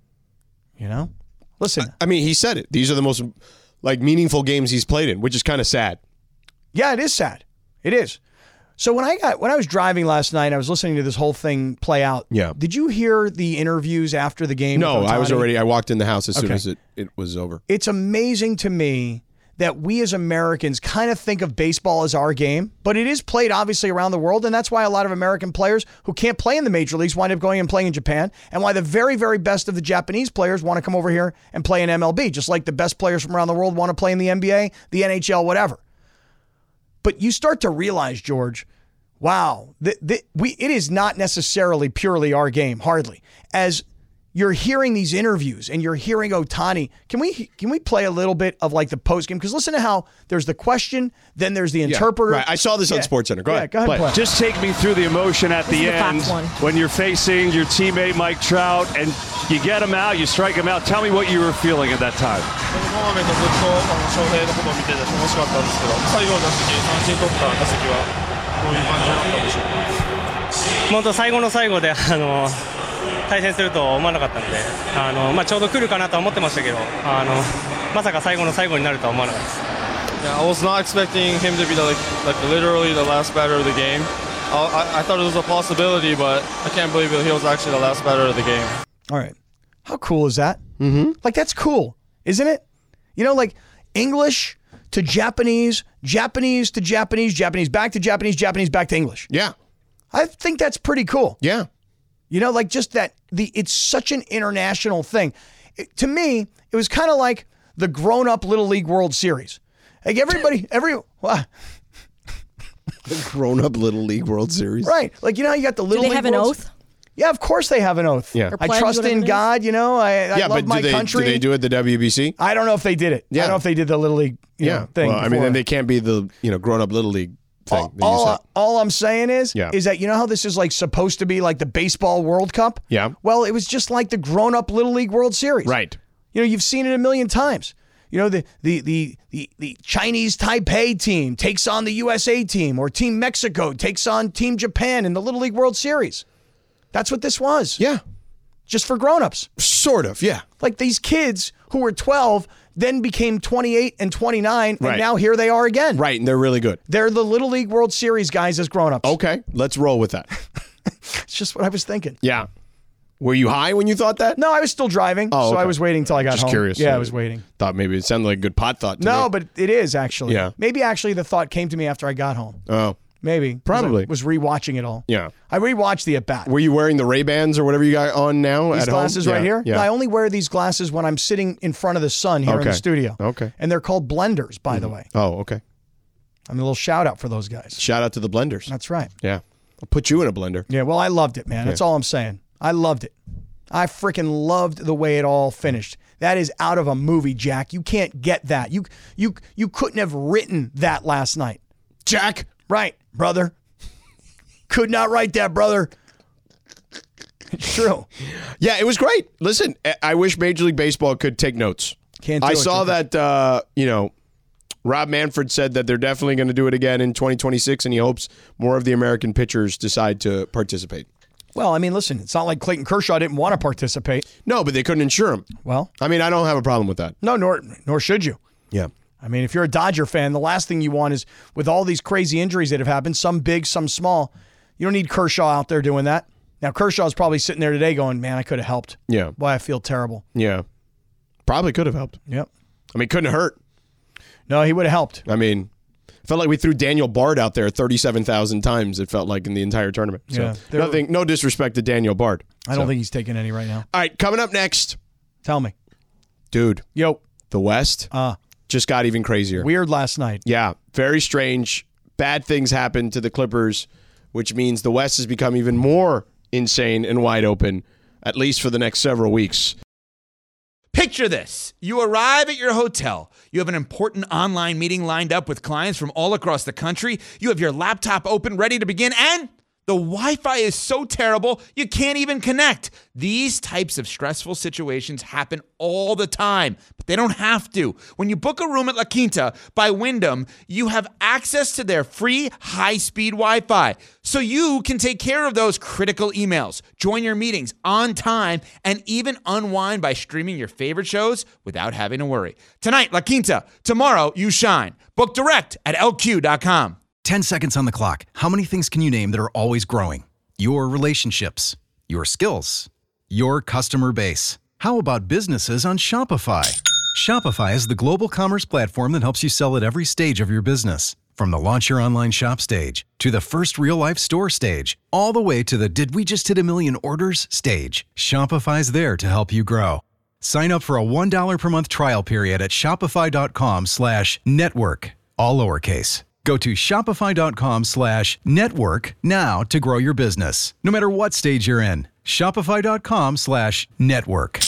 Speaker 9: You know? Listen.
Speaker 8: I mean, he said it. These are the most meaningful games he's played in, which is kind of sad.
Speaker 9: Yeah, it is sad. It is. So when I was driving last night, I was listening to this whole thing play out.
Speaker 8: Yeah.
Speaker 9: Did you hear the interviews after the game?
Speaker 8: No,
Speaker 9: with Ohtani?
Speaker 8: I walked in the house as soon as it was over.
Speaker 9: It's amazing to me that we as Americans kind of think of baseball as our game, but it is played obviously around the world, and that's why a lot of American players who can't play in the major leagues wind up going and playing in Japan, and why the very, very best of the Japanese players want to come over here and play in MLB, just like the best players from around the world want to play in the NBA, the NHL, whatever. But you start to realize, George, wow, it is not necessarily purely our game, hardly. As you're hearing these interviews and you're hearing Ohtani, can we play a little bit of like the post game? Because listen to how there's the question, then there's the interpreter.
Speaker 8: Right. I saw this on SportsCenter. Go ahead.
Speaker 9: Go ahead. Play.
Speaker 10: Just take me through the emotion at the end when you're facing your teammate Mike Trout and you get him out, you strike him out. Tell me what you were feeling at that time.
Speaker 18: このトーナメントずっと翔平のことを見てて楽しかったんですけど、最後の打席、三振取った打席はどういう感じだったんでしょうか。
Speaker 19: 本当最後の最後で対戦すると思わなかったので、ちょうど来るかなとは思ってましたけど、まさか最後の最後になるとは思わなかったです。
Speaker 18: Yeah, I was not expecting him to be like literally the last batter of the game. I thought it was a possibility, but I can't believe that he was actually the last batter of the game.
Speaker 9: All right. How cool is that? Mm-hmm. Like, that's cool, isn't it? You know, like English to Japanese, Japanese to Japanese, Japanese back to Japanese, Japanese back to English.
Speaker 8: Yeah.
Speaker 9: I think that's pretty cool.
Speaker 8: Yeah.
Speaker 9: You know, like just that it's such an international thing. To me, it was kind of like the grown-up Little League World Series. Like what?
Speaker 8: The grown-up Little League World Series.
Speaker 9: Right. Like, you know how you got the Little
Speaker 11: Do they
Speaker 9: League
Speaker 11: have an
Speaker 9: Worlds?
Speaker 11: oath?
Speaker 9: Yeah, of course they have an oath.
Speaker 8: Yeah.
Speaker 9: I trust in God, you know. I love my country.
Speaker 8: Do they do it at the WBC?
Speaker 9: I don't know if they did it.
Speaker 8: Yeah.
Speaker 9: I don't know if they did the Little League thing.
Speaker 8: Well, I mean, then they can't be the grown-up Little League thing.
Speaker 9: All I'm saying is
Speaker 8: Yeah.
Speaker 9: that you know how this is like supposed to be like the baseball World Cup?
Speaker 8: Yeah.
Speaker 9: Well, it was just like the grown-up Little League World Series.
Speaker 8: Right.
Speaker 9: You know, you've seen it a million times. You know, the Chinese Taipei team takes on the USA team, or Team Mexico takes on Team Japan in the Little League World Series. That's what this was.
Speaker 8: Yeah.
Speaker 9: Just for grown-ups.
Speaker 8: Sort of, yeah.
Speaker 9: Like these kids who were 12 then became 28 and 29, and
Speaker 8: Right.
Speaker 9: now here they are again.
Speaker 8: Right, and they're really good.
Speaker 9: They're the Little League World Series guys as grown-ups.
Speaker 8: Okay, let's roll with that.
Speaker 9: It's just what I was thinking.
Speaker 8: Yeah. Were you high when you thought that?
Speaker 9: No, I was still driving,
Speaker 8: Oh,
Speaker 9: so
Speaker 8: okay.
Speaker 9: I was waiting till I got
Speaker 8: Just
Speaker 9: home.
Speaker 8: curious.
Speaker 9: Yeah, I was waiting.
Speaker 8: Thought maybe it sounded like a good pot thought to
Speaker 9: No,
Speaker 8: me.
Speaker 9: but it is actually.
Speaker 8: Yeah.
Speaker 9: Maybe actually the thought came to me after I got home.
Speaker 8: Oh.
Speaker 9: Maybe.
Speaker 8: Probably.
Speaker 9: I was rewatching it all.
Speaker 8: Yeah.
Speaker 9: I rewatched the at-bat.
Speaker 8: Were you wearing the Ray-Bans or whatever you got on now
Speaker 9: These
Speaker 8: at home?
Speaker 9: glasses right here?
Speaker 8: Yeah.
Speaker 9: I only wear these glasses when I'm sitting in front of the sun here in the studio.
Speaker 8: Okay.
Speaker 9: And they're called blenders, by the way.
Speaker 8: Oh, okay.
Speaker 9: I mean, a little shout out for those guys.
Speaker 8: Shout out to the blenders.
Speaker 9: That's right.
Speaker 8: Yeah. I'll put you in a blender.
Speaker 9: Yeah, well, I loved it, man. That's all I'm saying. I loved it. I freaking loved the way it all finished. That is out of a movie, Jack. You can't get that. You couldn't have written that last night.
Speaker 8: Jack.
Speaker 9: Right, brother. Could not write that, brother. It's true.
Speaker 8: Yeah, it was great. Listen, I wish Major League Baseball could take notes.
Speaker 9: Can't do
Speaker 8: I
Speaker 9: it,
Speaker 8: saw
Speaker 9: can
Speaker 8: that, Rob Manfred said that they're definitely going to do it again in 2026, and he hopes more of the American pitchers decide to participate.
Speaker 9: Well, I mean, listen, it's not like Clayton Kershaw didn't want to participate.
Speaker 8: No, but they couldn't insure him.
Speaker 9: Well,
Speaker 8: I mean, I don't have a problem with that.
Speaker 9: No, nor should you.
Speaker 8: Yeah.
Speaker 9: I mean, if you're a Dodger fan, the last thing you want is, with all these crazy injuries that have happened, some big, some small, you don't need Kershaw out there doing that. Now, Kershaw's probably sitting there today going, man, I could have helped.
Speaker 8: Yeah.
Speaker 9: Boy, I feel terrible.
Speaker 8: Yeah. Probably could have helped.
Speaker 9: Yep.
Speaker 8: I mean, couldn't hurt.
Speaker 9: No, he would have helped.
Speaker 8: I mean, it felt like we threw Daniel Bard out there 37,000 times, it felt like, in the entire tournament. So
Speaker 9: Yeah.
Speaker 8: no disrespect to Daniel Bard.
Speaker 9: I don't think he's taking any right now.
Speaker 8: All right, coming up next.
Speaker 9: Tell me.
Speaker 8: Dude.
Speaker 9: Yo.
Speaker 8: The West just got even crazier.
Speaker 9: Weird last night.
Speaker 8: Yeah, very strange. Bad things happened to the Clippers, which means the West has become even more insane and wide open, at least for the next several weeks.
Speaker 20: Picture this. You arrive at your hotel. You have an important online meeting lined up with clients from all across the country. You have your laptop open, ready to begin, and the Wi-Fi is so terrible, you can't even connect. These types of stressful situations happen all the time, but they don't have to. When you book a room at La Quinta by Wyndham, you have access to their free high-speed Wi-Fi, so you can take care of those critical emails, join your meetings on time, and even unwind by streaming your favorite shows without having to worry. Tonight, La Quinta. Tomorrow, you shine. Book direct at LQ.com.
Speaker 17: 10 seconds on the clock. How many things can you name that are always growing? Your relationships, your skills, your customer base. How about businesses on Shopify? Shopify is the global commerce platform that helps you sell at every stage of your business. From the launch your online shop stage, to the first real-life store stage, all the way to the did we just hit a million orders stage. Shopify's there to help you grow. Sign up for a $1 per month trial period at shopify.com/network, all lowercase. Go to shopify.com/network now to grow your business, no matter what stage you're in. Shopify.com/network.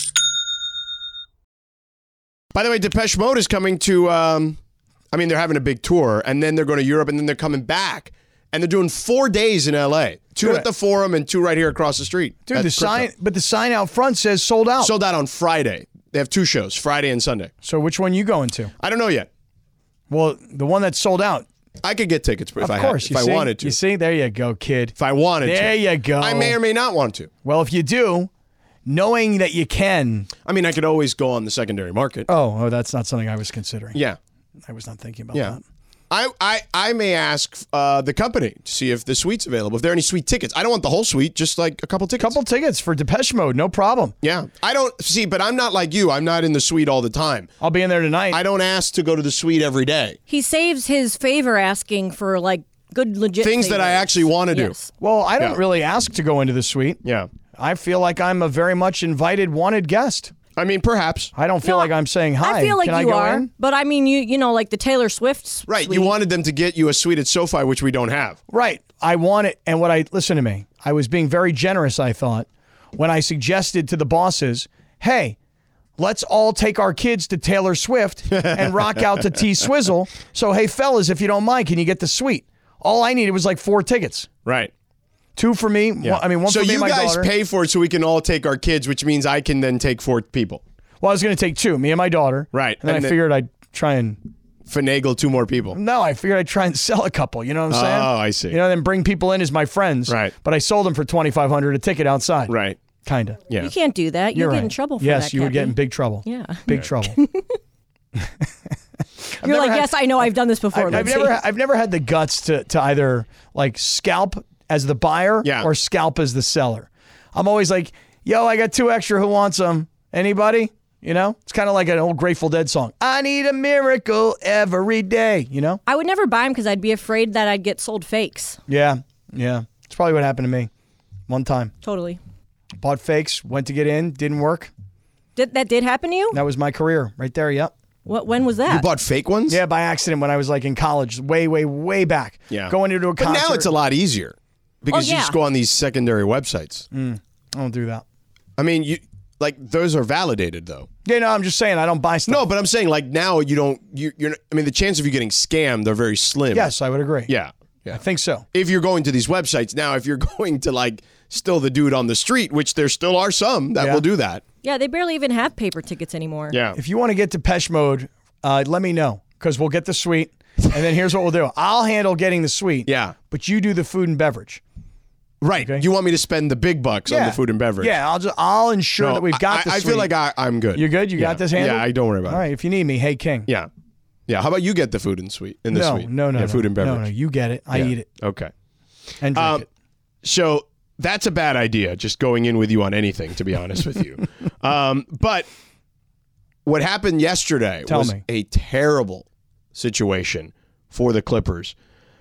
Speaker 8: By the way, Depeche Mode is coming to, they're having a big tour, and then they're going to Europe, and then they're coming back. And they're doing 4 days in L.A. 2 at the Forum and 2 right here across the street.
Speaker 9: Dude, the sign out front says sold out.
Speaker 8: Sold out on Friday. They have 2 shows, Friday and Sunday.
Speaker 9: So which one you going to?
Speaker 8: I don't know yet.
Speaker 9: Well, the one that's sold out.
Speaker 8: I could get tickets if I wanted to.
Speaker 9: You see, there you go, kid.
Speaker 8: If I wanted to.
Speaker 9: There you go.
Speaker 8: I may or may not want to.
Speaker 9: Well, if you do, knowing that you can.
Speaker 8: I mean, I could always go on the secondary market.
Speaker 9: Oh, that's not something I was considering.
Speaker 8: Yeah.
Speaker 9: I was not thinking about that.
Speaker 8: I may ask the company to see if the suite's available. If there are any suite tickets. I don't want the whole suite, just like a couple tickets.
Speaker 9: Couple tickets for Depeche Mode, no problem.
Speaker 8: Yeah. I don't see, but I'm not like you. I'm not in the suite all the time.
Speaker 9: I'll be in there tonight.
Speaker 8: I don't ask to go to the suite every day.
Speaker 11: He saves his favor asking for like good legit
Speaker 8: things
Speaker 11: favors.
Speaker 8: that I actually want to
Speaker 11: Yes.
Speaker 8: do.
Speaker 9: Well, I don't really ask to go into the suite.
Speaker 8: Yeah.
Speaker 9: I feel like I'm a very much invited, wanted guest.
Speaker 8: I mean, perhaps.
Speaker 9: I don't feel like I'm saying hi.
Speaker 11: I feel like
Speaker 9: Can
Speaker 11: you
Speaker 9: I go
Speaker 11: are,
Speaker 9: in?
Speaker 11: but I mean, you know, like the Taylor Swift
Speaker 8: Right.
Speaker 11: suite.
Speaker 8: You wanted them to get you a suite at SoFi, which we don't have.
Speaker 9: Right. I want it. And listen to me. I was being very generous, I thought, when I suggested to the bosses, hey, let's all take our kids to Taylor Swift and rock out to T-Swizzle. So, hey, fellas, if you don't mind, can you get the suite? All I needed was like 4 tickets.
Speaker 8: Right.
Speaker 9: 2 for me.
Speaker 8: Yeah.
Speaker 9: One
Speaker 8: so
Speaker 9: for me and my daughter.
Speaker 8: So you guys pay for it so we can all take our kids, which means I can then take 4 people.
Speaker 9: Well, I was going to take 2, me and my daughter.
Speaker 8: Right.
Speaker 9: And then I figured I'd try and
Speaker 8: finagle 2 more people.
Speaker 9: No, I figured I'd try and sell a couple. You know what I'm saying?
Speaker 8: Oh, I see.
Speaker 9: You know, then bring people in as my friends.
Speaker 8: Right.
Speaker 9: But I sold them for $2,500 a ticket outside.
Speaker 8: Right.
Speaker 9: Kinda.
Speaker 8: Yeah.
Speaker 11: You can't do that. You'll get in trouble for that.
Speaker 9: Yes, you would get in
Speaker 11: Cappy.
Speaker 9: big trouble.
Speaker 11: Yeah.
Speaker 9: Big trouble.
Speaker 11: You're like, yes, I know, I've done this before.
Speaker 9: I've never had the guts to either like scalp as the buyer or scalp as the seller. I'm always like, yo, I got 2 extra. Who wants them? Anybody? You know, it's kind of like an old Grateful Dead song. I need a miracle every day. You know.
Speaker 11: I would never buy them because I'd be afraid that I'd get sold fakes.
Speaker 9: Yeah. It's probably what happened to me one time.
Speaker 11: Totally.
Speaker 9: Bought fakes, went to get in, didn't work.
Speaker 11: That did happen to you?
Speaker 9: That was my career right there. Yep.
Speaker 11: When was that?
Speaker 8: You bought fake ones?
Speaker 9: Yeah, by accident when I was like in college, way back.
Speaker 8: Yeah.
Speaker 9: Going into a concert.
Speaker 8: But now it's a lot easier because you just go on these secondary websites.
Speaker 9: I don't do that.
Speaker 8: I mean, those are validated though.
Speaker 9: Yeah, no, I'm just saying I don't buy stuff.
Speaker 8: No, but I'm saying like now you're I mean, the chance of you getting scammed are very slim.
Speaker 9: Yes, I would agree.
Speaker 8: Yeah.
Speaker 9: I think so.
Speaker 8: If you're going to these websites now, if you're going to like still the dude on the street, which there still are some that will do that.
Speaker 11: Yeah, they barely even have paper tickets anymore.
Speaker 8: Yeah.
Speaker 9: If you want to get Depeche Mode, let me know. because we'll get the suite. And then here's what we'll do. I'll handle getting the suite.
Speaker 8: Yeah.
Speaker 9: But you do the food and beverage.
Speaker 8: Right. Okay. You want me to spend the big bucks on the food and beverage?
Speaker 9: Yeah, I'll ensure that we've got the suite.
Speaker 8: I feel like I'm good.
Speaker 9: You're good? You got this handled?
Speaker 8: Yeah, don't worry about it.
Speaker 9: All right, if you need me, hey, King.
Speaker 8: Yeah. Yeah, how about you get the food and suite in the suite?
Speaker 9: No.
Speaker 8: Food and beverage.
Speaker 9: No, you get it. I eat it.
Speaker 8: Okay.
Speaker 9: And drink it.
Speaker 8: So that's a bad idea, just going in with you on anything, to be honest with you. But what happened yesterday was a terrible situation for the Clippers.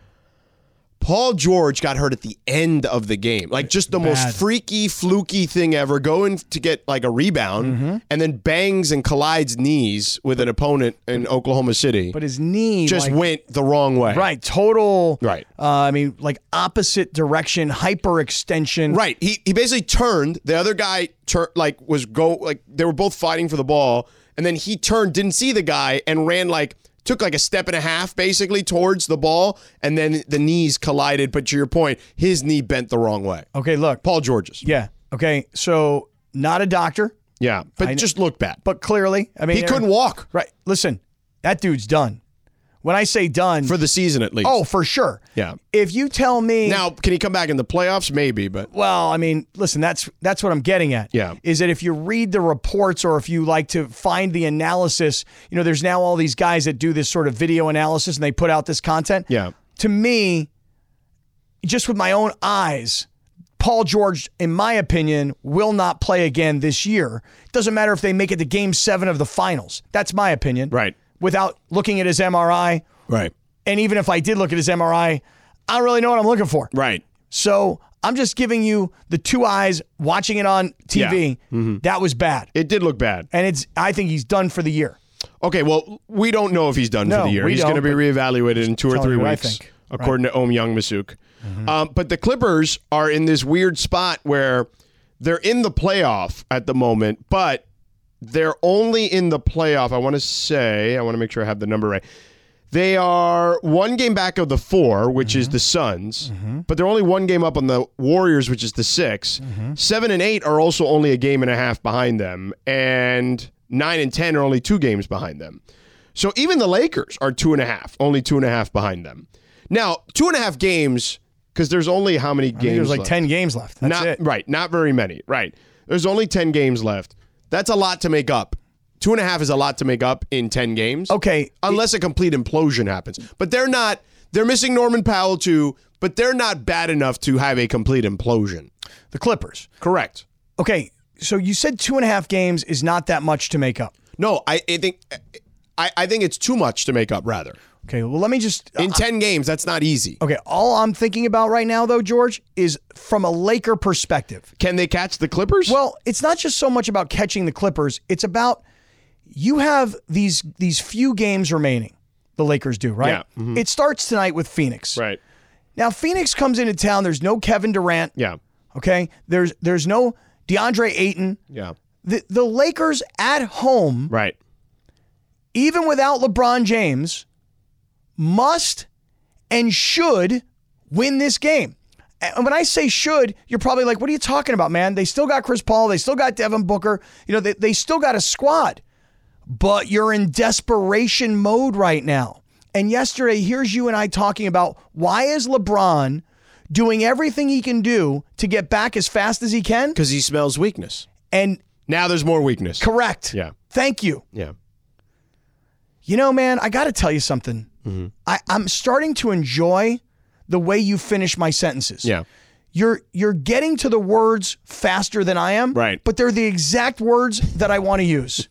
Speaker 8: Paul George got hurt at the end of the game. Like just the most freaky, fluky thing ever. Going to get like a rebound and then bangs and collides knees with an opponent in Oklahoma City.
Speaker 9: But his knee
Speaker 8: just went the wrong way.
Speaker 9: Right. Total.
Speaker 8: Right.
Speaker 9: Like opposite direction, hyperextension.
Speaker 8: Right. He basically turned. The other guy they were both fighting for the ball. And then he turned, didn't see the guy, and ran took like a step and a half basically towards the ball, and then the knees collided. But to your point, his knee bent the wrong way.
Speaker 9: Okay, look.
Speaker 8: Paul George's.
Speaker 9: Yeah. Okay, so not a doctor.
Speaker 8: Yeah, but just looked bad.
Speaker 9: But clearly, he
Speaker 8: couldn't walk.
Speaker 9: Right. Listen, that dude's done. When I say done.
Speaker 8: For the season at least.
Speaker 9: Oh, for sure.
Speaker 8: Yeah.
Speaker 9: If you tell me.
Speaker 8: Now, can he come back in the playoffs? Maybe, but.
Speaker 9: Well, listen, that's what I'm getting at.
Speaker 8: Yeah.
Speaker 9: Is that if you read the reports or if you like to find the analysis, there's now all these guys that do this sort of video analysis and they put out this content.
Speaker 8: Yeah.
Speaker 9: To me, just with my own eyes, Paul George, in my opinion, will not play again this year. It doesn't matter if they make it to Game 7 of the finals. That's my opinion.
Speaker 8: Right.
Speaker 9: Without looking at his MRI.
Speaker 8: Right.
Speaker 9: And even if I did look at his MRI, I don't really know what I'm looking for.
Speaker 8: Right.
Speaker 9: So I'm just giving you the two eyes watching it on TV.
Speaker 8: Yeah. Mm-hmm.
Speaker 9: That was bad.
Speaker 8: It did look bad.
Speaker 9: And I think he's done for the year.
Speaker 8: Okay, well, we don't know if he's done for the year. He's going to be reevaluated in 2 or 3 weeks, according to Om Young-Masuk. Mm-hmm. But the Clippers are in this weird spot where they're in the playoff at the moment, but they're only in the playoff. I want to make sure I have the number right. They are 1 game back of the 4, which is the Suns, but they're only 1 game up on the Warriors, which is the 6. 7 and 8 are also only a game and a half behind them, and 9 and 10 are only 2 games behind them. So even the Lakers are 2.5, only 2.5 behind them. Now, 2.5 games, because there's only how many games
Speaker 9: there's like
Speaker 8: left?
Speaker 9: 10 games left. That's it.
Speaker 8: Right, not very many. Right. There's only 10 games left. That's a lot to make up. 2.5 is a lot to make up in 10 games.
Speaker 9: Okay.
Speaker 8: Unless a complete implosion happens. But they're missing Norman Powell too, but they're not bad enough to have a complete implosion.
Speaker 9: The Clippers.
Speaker 8: Correct.
Speaker 9: Okay, so you said 2.5 games is not that much to make up.
Speaker 8: No, I think it's too much to make up, rather.
Speaker 9: Okay, well, let me just...
Speaker 8: In 10 games, that's not easy.
Speaker 9: Okay, all I'm thinking about right now, though, George, is from a Laker perspective.
Speaker 8: Can they catch the Clippers?
Speaker 9: Well, it's not just so much about catching the Clippers. It's about you have these few games remaining, the Lakers do, right?
Speaker 8: Yeah. Mm-hmm.
Speaker 9: It starts tonight with Phoenix.
Speaker 8: Right.
Speaker 9: Now, Phoenix comes into town. There's no Kevin Durant.
Speaker 8: Yeah.
Speaker 9: Okay? There's no DeAndre Ayton.
Speaker 8: Yeah.
Speaker 9: The Lakers at home,
Speaker 8: right,
Speaker 9: even without LeBron James, must and should win this game. And when I say should, you're probably like, what are you talking about, man? They still got Chris Paul. They still got Devin Booker. They still got a squad. But you're in desperation mode right now. And yesterday, here's you and I talking about why is LeBron doing everything he can do to get back as fast as he can?
Speaker 8: Because he smells weakness.
Speaker 9: And
Speaker 8: now there's more weakness.
Speaker 9: Correct.
Speaker 8: Yeah.
Speaker 9: Thank you.
Speaker 8: Yeah.
Speaker 9: Man, I got to tell you something.
Speaker 8: Mm-hmm.
Speaker 9: I'm starting to enjoy the way you finish my sentences.
Speaker 8: Yeah.
Speaker 9: You're getting to the words faster than I am.
Speaker 8: Right.
Speaker 9: But they're the exact words that I want to use.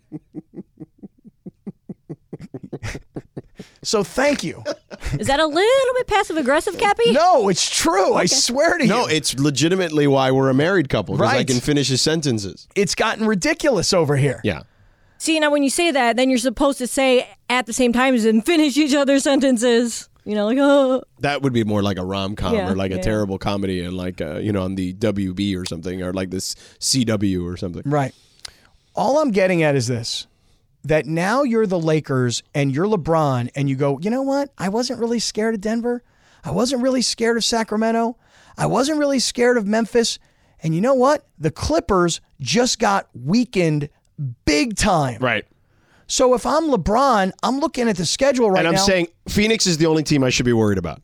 Speaker 9: So thank you.
Speaker 11: Is that a little bit passive aggressive, Cappy?
Speaker 9: No, it's true. Okay. I swear to you.
Speaker 8: No, it's legitimately why we're a married couple. Because I
Speaker 9: Right.
Speaker 8: can finish his sentences.
Speaker 9: It's gotten ridiculous over here.
Speaker 8: Yeah.
Speaker 11: See, now when you say that, then you're supposed to say at the same time and finish each other's sentences. Oh.
Speaker 8: That would be more like a rom-com
Speaker 11: Yeah,
Speaker 8: or like a
Speaker 11: yeah.
Speaker 8: terrible comedy and like, on the WB or something or like this CW or something.
Speaker 9: Right. All I'm getting at is this, that now you're the Lakers and you're LeBron and you go, you know what? I wasn't really scared of Denver. I wasn't really scared of Sacramento. I wasn't really scared of Memphis. And you know what? The Clippers just got weakened big time.
Speaker 8: Right.
Speaker 9: So if I'm LeBron, I'm looking at the schedule right now.
Speaker 8: And I'm saying Phoenix is the only team I should be worried about.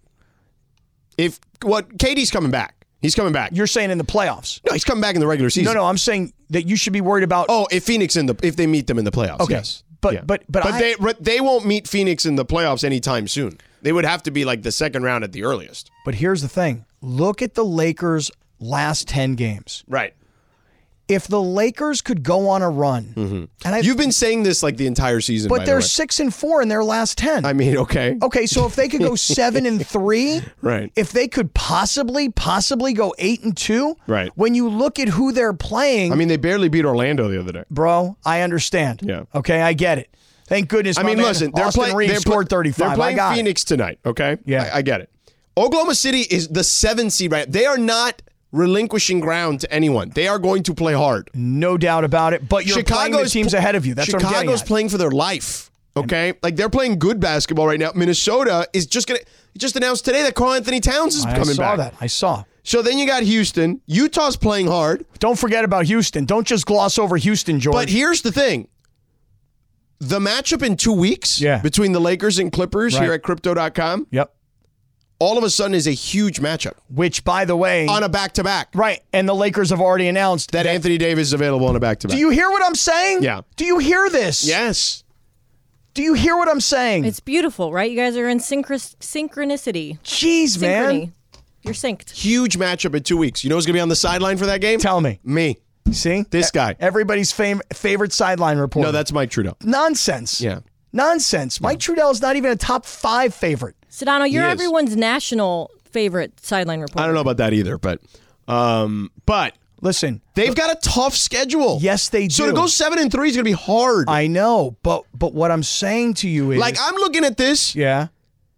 Speaker 8: KD's coming back. He's coming back.
Speaker 9: You're saying in the playoffs?
Speaker 8: No, he's coming back in the regular season.
Speaker 9: No, I'm saying that you should be worried about.
Speaker 8: Oh, if they meet them in the playoffs.
Speaker 9: Okay.
Speaker 8: Yes.
Speaker 9: But
Speaker 8: they won't meet Phoenix in the playoffs anytime soon. They would have to be like the second round at the earliest.
Speaker 9: But here's the thing. Look at the Lakers' last 10 games.
Speaker 8: Right.
Speaker 9: If the Lakers could go on a run, and
Speaker 8: you've been saying this like the entire season,
Speaker 9: but
Speaker 8: by
Speaker 9: they're
Speaker 8: the way.
Speaker 9: 6-4 in their last 10.
Speaker 8: I mean, okay.
Speaker 9: Okay, so if they could go 7-3,
Speaker 8: right?
Speaker 9: If they could possibly go 8-2,
Speaker 8: right?
Speaker 9: When you look at who they're playing,
Speaker 8: I mean, they barely beat Orlando the other day,
Speaker 9: bro. I understand.
Speaker 8: Yeah.
Speaker 9: Okay, I get it. Thank goodness.
Speaker 8: I mean, listen,
Speaker 9: Austin Reeves scored 35.
Speaker 8: They're playing
Speaker 9: I got
Speaker 8: Phoenix tonight. Okay,
Speaker 9: yeah,
Speaker 8: I get it. Oklahoma City is the 7th seed right. They are not relinquishing ground to anyone. They are going to play hard.
Speaker 9: No doubt about it. But you're playing the teams ahead of you. That's what I'm getting
Speaker 8: Chicago's
Speaker 9: at.
Speaker 8: playing for their life. Okay? Like they're playing good basketball right now. Minnesota is just announced today that Karl Anthony Towns is coming back.
Speaker 9: I saw.
Speaker 8: So then you got Houston. Utah's playing hard.
Speaker 9: Don't forget about Houston. Don't just gloss over Houston, George.
Speaker 8: But here's the thing. The matchup in 2 weeks between the Lakers and Clippers here at Crypto.com.
Speaker 9: Yep.
Speaker 8: All of a sudden is a huge matchup.
Speaker 9: Which, by the way...
Speaker 8: On a back-to-back.
Speaker 9: Right. And the Lakers have already announced...
Speaker 8: that Anthony Davis is available on a back-to-back.
Speaker 9: Do you hear what I'm saying?
Speaker 8: Yeah.
Speaker 9: Do you hear this?
Speaker 8: Yes.
Speaker 9: Do you hear what I'm saying?
Speaker 11: It's beautiful, right? You guys are in synchronicity.
Speaker 9: Jeez, man.
Speaker 11: You're synced.
Speaker 8: Huge matchup in 2 weeks. You know who's going to be on the sideline for that game?
Speaker 9: Tell me.
Speaker 8: Me.
Speaker 9: See?
Speaker 8: This guy.
Speaker 9: Everybody's favorite sideline reporter.
Speaker 8: No, that's Mike Trudell.
Speaker 9: Nonsense.
Speaker 8: Yeah.
Speaker 9: Nonsense. Mike Trudell is not even a top 5 favorite.
Speaker 11: Sedano, you're
Speaker 8: He is.
Speaker 11: everyone's national favorite sideline reporter.
Speaker 8: I don't know about that either, but
Speaker 9: listen,
Speaker 8: they've got a tough schedule.
Speaker 9: Yes, they do.
Speaker 8: So to go 7-3 is going to be hard.
Speaker 9: I know, but what I'm saying to you is,
Speaker 8: like I'm looking at this.
Speaker 9: Yeah.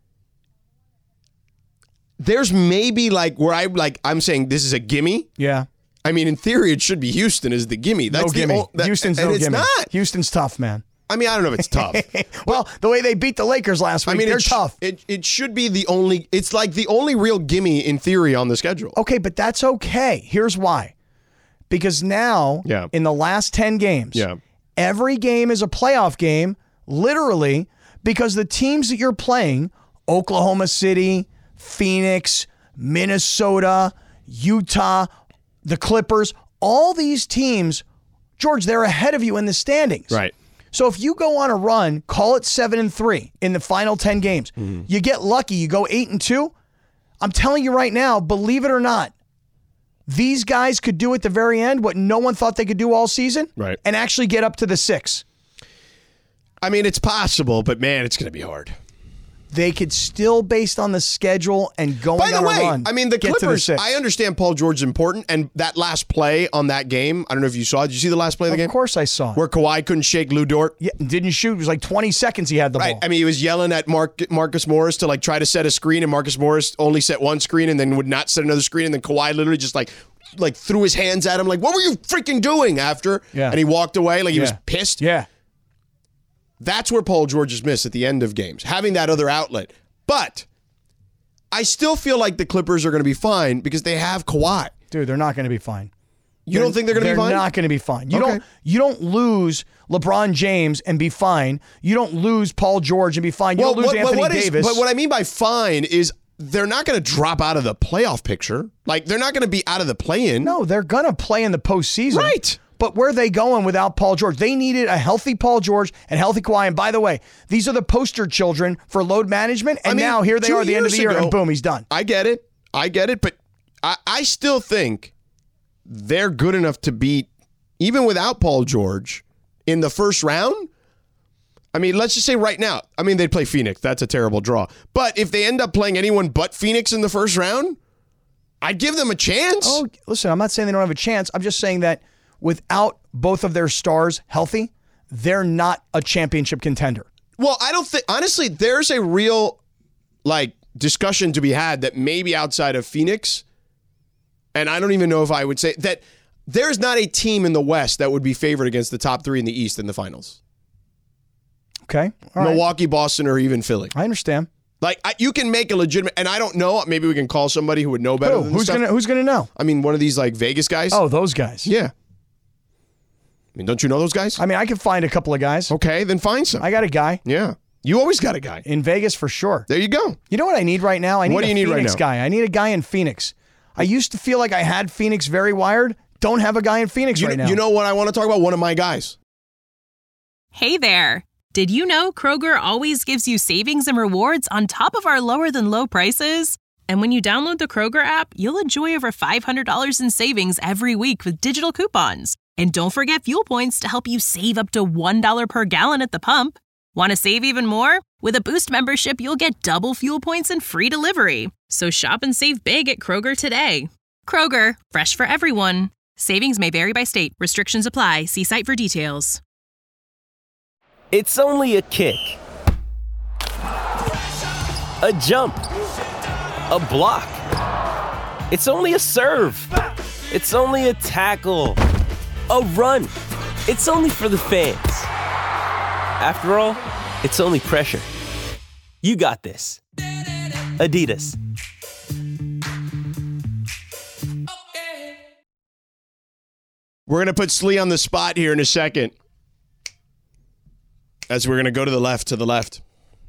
Speaker 8: There's maybe like where I'm saying this is a gimme.
Speaker 9: Yeah.
Speaker 8: I mean, in theory, it should be Houston is the gimme. That's
Speaker 9: no gimme. Houston's no
Speaker 8: it's
Speaker 9: gimme.
Speaker 8: not.
Speaker 9: Houston's tough, man.
Speaker 8: I mean, I don't know if it's tough.
Speaker 9: Well, the way they beat the Lakers last week, they're tough.
Speaker 8: It should be the only. It's like the only real gimme in theory on the schedule.
Speaker 9: Okay, but that's okay. Here's why. Because now, in the last 10 games, every game is a playoff game, literally, because the teams that you're playing, Oklahoma City, Phoenix, Minnesota, Utah, the Clippers, all these teams, George, they're ahead of you in the standings.
Speaker 8: Right.
Speaker 9: So if you go on a run, call it 7-3 in the final 10 games, you get lucky, you go 8-2. I'm telling you right now, believe it or not, these guys could do at the very end what no one thought they could do all season,
Speaker 8: right,
Speaker 9: and actually get up to the 6.
Speaker 8: I mean, it's possible, but man, it's going to be hard.
Speaker 9: They could still, based on the schedule and going
Speaker 8: By the
Speaker 9: on
Speaker 8: way,
Speaker 9: a run,
Speaker 8: I mean, the
Speaker 9: get to
Speaker 8: Clippers,
Speaker 9: the 6.
Speaker 8: I understand Paul George is important, and that last play on that game, I don't know if you saw it. Did you see the last play of the game?
Speaker 9: Of course I saw it.
Speaker 8: Where Kawhi couldn't shake Lou Dort?
Speaker 9: Yeah, didn't shoot. It was like 20 seconds he had the ball.
Speaker 8: I mean, he was yelling at Marcus Morris to like try to set a screen, and Marcus Morris only set one screen and then would not set another screen, and then Kawhi literally just like threw his hands at him like, what were you freaking doing after?
Speaker 9: Yeah.
Speaker 8: And he walked away like he was pissed.
Speaker 9: Yeah.
Speaker 8: That's where Paul George is missed at the end of games, having that other outlet. But I still feel like the Clippers are going to be fine because they have Kawhi.
Speaker 9: Dude, they're not going to be fine.
Speaker 8: You don't think they're going to be fine?
Speaker 9: They're not going to be fine. You don't lose LeBron James and be fine. You don't lose Paul George and be fine. You don't lose Anthony Davis.
Speaker 8: But what I mean by fine is they're not going to drop out of the playoff picture. Like, they're not going to be out of the play-in.
Speaker 9: No, they're going to play in the postseason.
Speaker 8: Right.
Speaker 9: But where are they going without Paul George? They needed a healthy Paul George and healthy Kawhi. And by the way, these are the poster children for load management. And now here they are at the end of the year, and boom, he's done.
Speaker 8: I get it. But I still think they're good enough to beat, even without Paul George, in the first round. I mean, let's just say right now, I mean, they'd play Phoenix. That's a terrible draw. But if they end up playing anyone but Phoenix in the first round, I'd give them a chance.
Speaker 9: Oh, listen, I'm not saying they don't have a chance. I'm just saying that without both of their stars healthy, they're not a championship contender.
Speaker 8: Well, I don't think, honestly, there's a real, discussion to be had that maybe outside of Phoenix, and I don't even know if I would say that there's not a team in the West that would be favored against the top 3 in the East in the finals.
Speaker 9: Okay. All right.
Speaker 8: Milwaukee, Boston, or even Philly.
Speaker 9: I understand.
Speaker 8: You can make a legitimate, and I don't know, maybe we can call somebody who would know better than
Speaker 9: Who's gonna know?
Speaker 8: I mean, one of these Vegas guys.
Speaker 9: Oh, those guys.
Speaker 8: Yeah. mean, don't you know those guys?
Speaker 9: I mean, I can find a couple of guys.
Speaker 8: Okay, then find some.
Speaker 9: I got a guy.
Speaker 8: Yeah. You always got a guy.
Speaker 9: In Vegas for sure.
Speaker 8: There you go.
Speaker 9: You know what I need right now? I need
Speaker 8: What do
Speaker 9: a
Speaker 8: you need right
Speaker 9: Phoenix
Speaker 8: now?
Speaker 9: guy. I need a guy in Phoenix. I used to feel like I had Phoenix very wired. Don't have a guy in Phoenix right now.
Speaker 8: You know what I want to talk about? One of my guys.
Speaker 21: Hey there. Did you know Kroger always gives you savings and rewards on top of our lower than low prices? And when you download the Kroger app, you'll enjoy over $500 in savings every week with digital coupons. And don't forget fuel points to help you save up to $1 per gallon at the pump. Want to save even more? With a Boost membership, you'll get double fuel points and free delivery. So shop and save big at Kroger today. Kroger, fresh for everyone. Savings may vary by state. Restrictions apply. See site for details.
Speaker 22: It's only a kick, a jump, a block. It's only a serve. It's only a tackle, a run. It's only for the fans. After all, it's only pressure. You got this. Adidas.
Speaker 8: We're going to put Slee on the spot here in a second. As we're going to go to the left.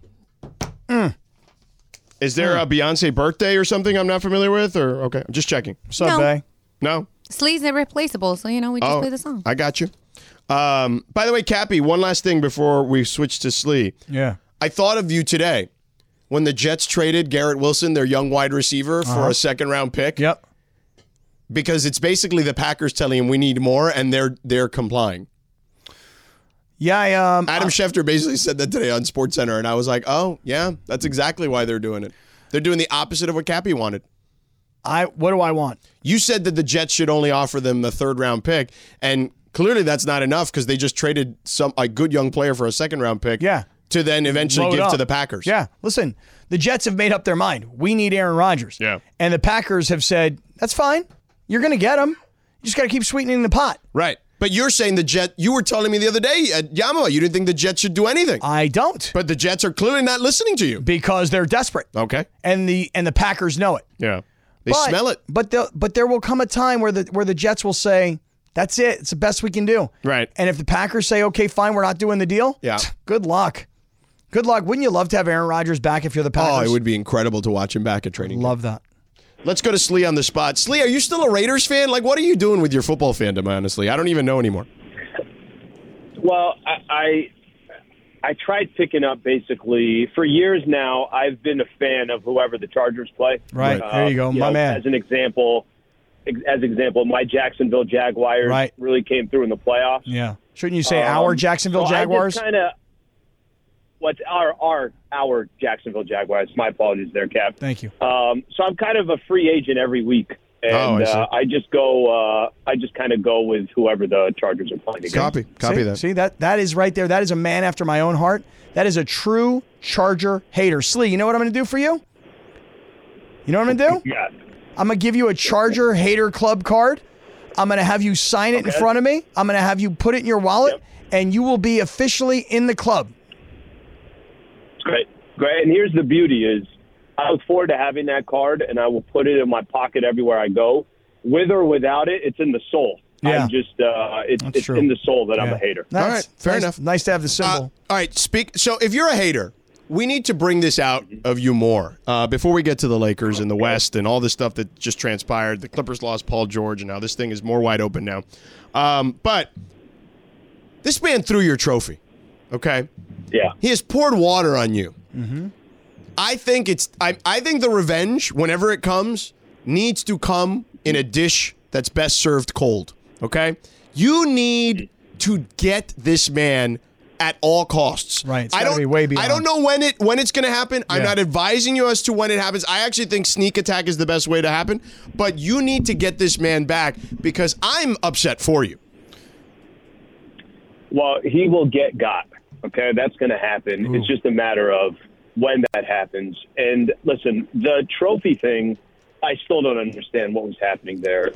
Speaker 8: Is there a Beyonce birthday or something I'm not familiar with? Or okay, I'm just checking.
Speaker 9: What's up, Bay?
Speaker 8: No?
Speaker 1: Slee's irreplaceable, so, we just play the song.
Speaker 8: I got you. By the way, Cappy, one last thing before we switch to Slee.
Speaker 9: Yeah.
Speaker 8: I thought of you today when the Jets traded Garrett Wilson, their young wide receiver, for a second-round pick.
Speaker 9: Yep.
Speaker 8: Because it's basically the Packers telling him we need more, and they're complying.
Speaker 9: Yeah,
Speaker 8: Adam Schefter basically said that today on SportsCenter, and I was like, oh, yeah, that's exactly why they're doing it. They're doing the opposite of what Cappy wanted.
Speaker 9: What do I want?
Speaker 8: You said that the Jets should only offer them the third-round pick, and clearly that's not enough because they just traded a good young player for a second-round pick to then eventually
Speaker 9: Load
Speaker 8: give
Speaker 9: up.
Speaker 8: to the Packers.
Speaker 9: Yeah, listen, the Jets have made up their mind. We need Aaron Rodgers.
Speaker 8: Yeah.
Speaker 9: And the Packers have said, that's fine. You're going to get him. You just got to keep sweetening the pot.
Speaker 8: Right. But you're saying you were telling me the other day at Yamaha, you didn't think the Jets should do anything.
Speaker 9: I don't.
Speaker 8: But the Jets are clearly not listening to you.
Speaker 9: Because they're desperate.
Speaker 8: Okay.
Speaker 9: And the Packers know it.
Speaker 8: Yeah. They smell it.
Speaker 9: But there will come a time where the Jets will say, that's it. It's the best we can do.
Speaker 8: Right.
Speaker 9: And if the Packers say, okay, fine, we're not doing the deal.
Speaker 8: Yeah.
Speaker 9: Good luck. Good luck. Wouldn't you love to have Aaron Rodgers back if you're the Packers?
Speaker 8: Oh, it would be incredible to watch him back at training camp.
Speaker 9: Love that.
Speaker 8: Let's go to Slee on the spot. Slee, are you still a Raiders fan? Like, what are you doing with your football fandom, honestly? I don't even know anymore.
Speaker 23: Well, I tried picking up basically for years now. I've been a fan of whoever the Chargers play.
Speaker 9: Right. There you go. My man.
Speaker 23: As example, my Jacksonville Jaguars really came through in the playoffs.
Speaker 9: Yeah. Shouldn't you say our Jacksonville Jaguars?
Speaker 23: Our Jacksonville Jaguars. My apologies there, Cap.
Speaker 9: Thank you.
Speaker 23: So I'm kind of a free agent every week. And I just kind of go with whoever the Chargers are playing against.
Speaker 8: Copy that.
Speaker 9: See, that is right there. That is a man after my own heart. That is a true Charger hater. Slee, you know what I'm going to do for you? You know what I'm going to do?
Speaker 23: Yeah.
Speaker 9: I'm going to give you a Charger hater club card. I'm going to have you sign it in front of me. I'm going to have you put it in your wallet, and you will be officially in the club.
Speaker 23: Great. And here's the beauty is, I look forward to having that card, and I will put it in my pocket everywhere I go. With or without it, it's in the soul.
Speaker 9: Yeah.
Speaker 23: I'm just, it's in the soul that I'm a hater.
Speaker 8: All right, fair enough.
Speaker 9: Nice to have the symbol.
Speaker 8: All right, So if you're a hater, we need to bring this out of you more before we get to the Lakers in the West and all this stuff that just transpired. The Clippers lost Paul George, and now this thing is more wide open now. But this man threw your trophy, okay?
Speaker 23: Yeah.
Speaker 8: He has poured water on you.
Speaker 9: Mm-hmm.
Speaker 8: I think the revenge, whenever it comes, needs to come in a dish that's best served cold. Okay? You need to get this man at all costs.
Speaker 9: Right. It's gotta be way beyond.
Speaker 8: I don't know when it's going to happen. I'm not advising you as to when it happens. I actually think sneak attack is the best way to happen. But you need to get this man back because I'm upset for you.
Speaker 23: Well, he will get got. Okay? That's going to happen.
Speaker 9: Ooh.
Speaker 23: It's just a matter of when that happens. And listen, the trophy thing, I still don't understand what was happening there.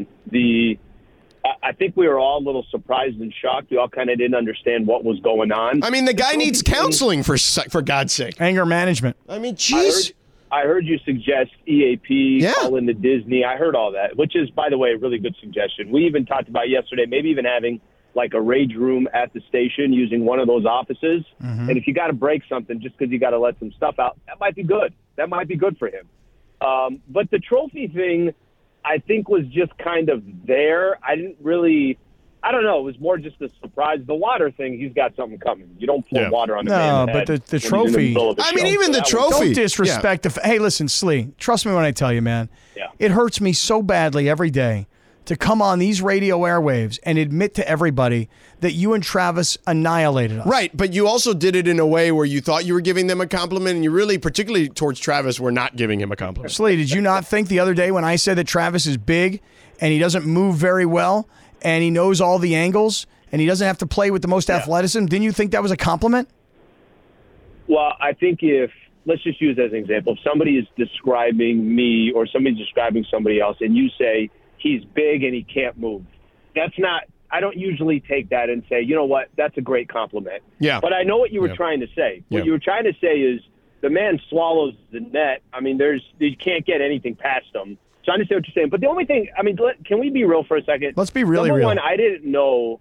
Speaker 23: I think we were all a little surprised and shocked. We all kind of didn't understand what was going on.
Speaker 8: I mean, the guy needs counseling for God's sake.
Speaker 9: Anger management.
Speaker 8: I mean, jeez.
Speaker 23: I heard you suggest EAP, call into Disney. I heard all that, which is, by the way, a really good suggestion. We even talked about yesterday, maybe even having like a rage room at the station using one of those offices.
Speaker 9: Mm-hmm.
Speaker 23: And if you got to break something just because you got to let some stuff out, that might be good. That might be good for him. But the trophy thing, I think, was just kind of there. I don't know. It was more just a surprise. The water thing, he's got something coming. You don't pour water on the man's head.
Speaker 9: But the trophy.
Speaker 7: Even the trophy.
Speaker 9: Don't disrespect the. Hey, listen, Slee. Trust me when I tell you, man.
Speaker 23: Yeah.
Speaker 9: It hurts me so badly every day to come on these radio airwaves and admit to everybody that you and Travis annihilated us.
Speaker 8: Right, but you also did it in a way where you thought you were giving them a compliment, and you really, particularly towards Travis, were not giving him a compliment.
Speaker 9: Slee, did you not think the other day when I said that Travis is big and he doesn't move very well and he knows all the angles and he doesn't have to play with the most athleticism, didn't you think that was a compliment?
Speaker 23: Well, I think let's just use as an example, if somebody is describing me or somebody's describing somebody else and you say he's big and he can't move, I don't usually take that and say, you know what, that's a great compliment.
Speaker 8: Yeah.
Speaker 23: But I know what you were trying to say. What you were trying to say is the man swallows the net. I mean, you can't get anything past him. So I understand what you're saying. But the only thing, I mean, can we be real for a second?
Speaker 9: Let's be really
Speaker 23: Number
Speaker 9: real.
Speaker 23: one, I didn't know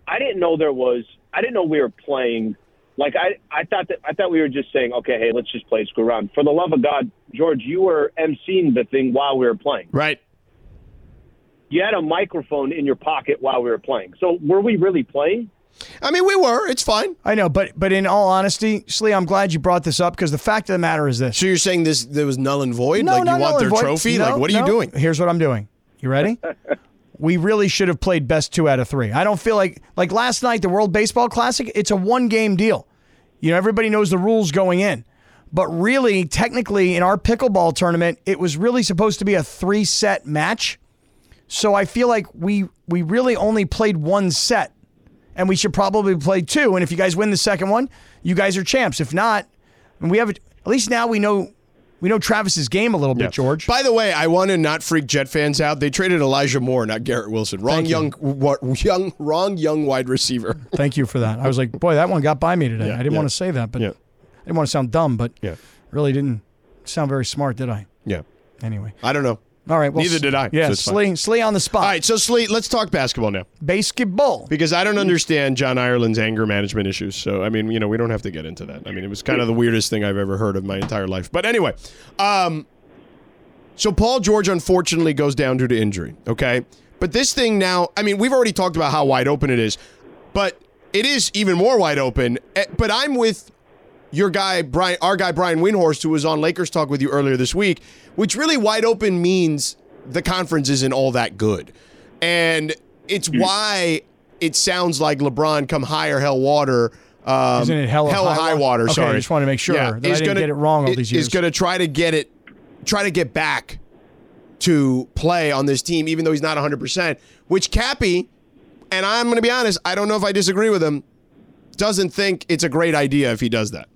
Speaker 23: we were playing. Like I thought we were just saying, okay, hey, let's just play screw around. For the love of God, George, you were emceeing the thing while we were playing.
Speaker 8: Right.
Speaker 23: You had a microphone in your pocket while we were playing. So were we really playing?
Speaker 8: I mean, we were. It's fine.
Speaker 9: I know, but in all honesty, Slee, I'm glad you brought this up because the fact of the matter is this.
Speaker 8: So you're saying there was null and void?
Speaker 9: No,
Speaker 8: like
Speaker 9: not
Speaker 8: you want
Speaker 9: null
Speaker 8: their
Speaker 9: and void.
Speaker 8: trophy?
Speaker 9: No,
Speaker 8: Like what are you doing?
Speaker 9: Here's what I'm doing. You ready? We really should have played best 2 out of 3. I don't feel like last night, the World Baseball Classic, it's a 1-game deal. You know, everybody knows the rules going in. But really, technically, in our pickleball tournament, it was really supposed to be a 3-set match. So I feel like we really only played 1 set, and we should probably play 2. And if you guys win the second one, you guys are champs. If not, and at least now we know Travis's game a little bit, George.
Speaker 8: By the way, I want to not freak Jet fans out. They traded Elijah Moore, not Garrett Wilson. Wrong young wide receiver.
Speaker 9: Thank you for that. I was like, boy, that one got by me today. I didn't want to say that, but I didn't want to sound dumb, but really didn't sound very smart, did I?
Speaker 8: Yeah.
Speaker 9: Anyway.
Speaker 8: I don't know.
Speaker 9: All right. Well,
Speaker 8: neither did I.
Speaker 9: Yeah,
Speaker 8: so
Speaker 9: Slee on the spot.
Speaker 8: All right, so Slee, let's talk basketball now.
Speaker 9: Basketball.
Speaker 8: Because I don't understand John Ireland's anger management issues. So, I mean, we don't have to get into that. I mean, it was kind of the weirdest thing I've ever heard of my entire life. But anyway, so Paul George unfortunately goes down due to injury, okay? But this thing now, I mean, we've already talked about how wide open it is, but it is even more wide open. But I'm with our guy Brian Windhorst, who was on Lakers Talk with you earlier this week, which really wide open means the conference isn't all that good. And it's why it sounds like LeBron come high or hell water.
Speaker 9: Isn't it hell or
Speaker 8: high water?
Speaker 9: Okay,
Speaker 8: Sorry.
Speaker 9: I just want to make sure that I didn't get it wrong all these years.
Speaker 8: Is going to try to get back to play on this team, even though he's not 100%, which Cappy, and I'm going to be honest, I don't know if I disagree with him, doesn't think it's a great idea if he does that.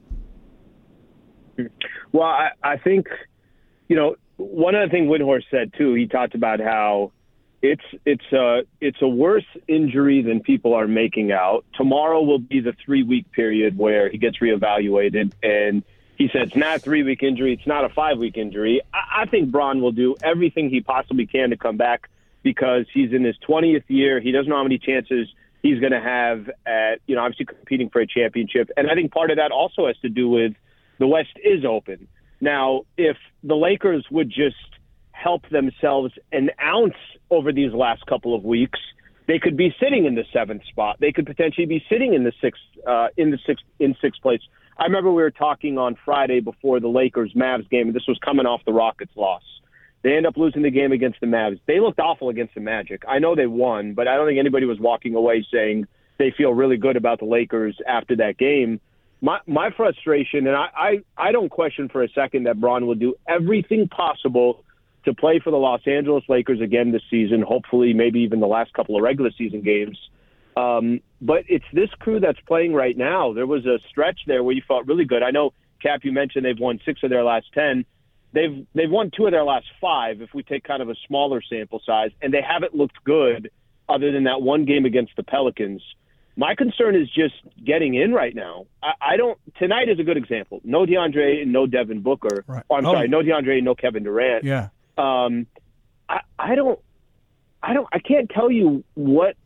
Speaker 23: Well, I think, one other thing Windhorst said too, he talked about how it's a worse injury than people are making out. Tomorrow will be the 3-week period where he gets reevaluated, and he said it's not a 3-week injury, it's not a 5-week injury. I think Bron will do everything he possibly can to come back because he's in his 20th year. He doesn't know how many chances he's going to have at, obviously competing for a championship. And I think part of that also has to do with the West is open. Now, if the Lakers would just help themselves an ounce over these last couple of weeks, they could be sitting in the 7th spot. They could potentially be sitting in the sixth place. I remember we were talking on Friday before the Lakers-Mavs game, and this was coming off the Rockets' loss. They end up losing the game against the Mavs. They looked awful against the Magic. I know they won, but I don't think anybody was walking away saying they feel really good about the Lakers after that game. My frustration, and I don't question for a second that Bron will do everything possible to play for the Los Angeles Lakers again this season, hopefully maybe even the last couple of regular season games. But it's this crew that's playing right now. There was a stretch there where you felt really good. I know, Cap, you mentioned they've won 6 of their last 10. They've won 2 of their last 5, if we take kind of a smaller sample size, and they haven't looked good other than that one game against the Pelicans. My concern is just getting in right now. Tonight is a good example. No DeAndre and no Devin Booker. Right. Oh, I'm sorry, no DeAndre and no Kevin Durant.
Speaker 9: Yeah.
Speaker 23: I can't tell you what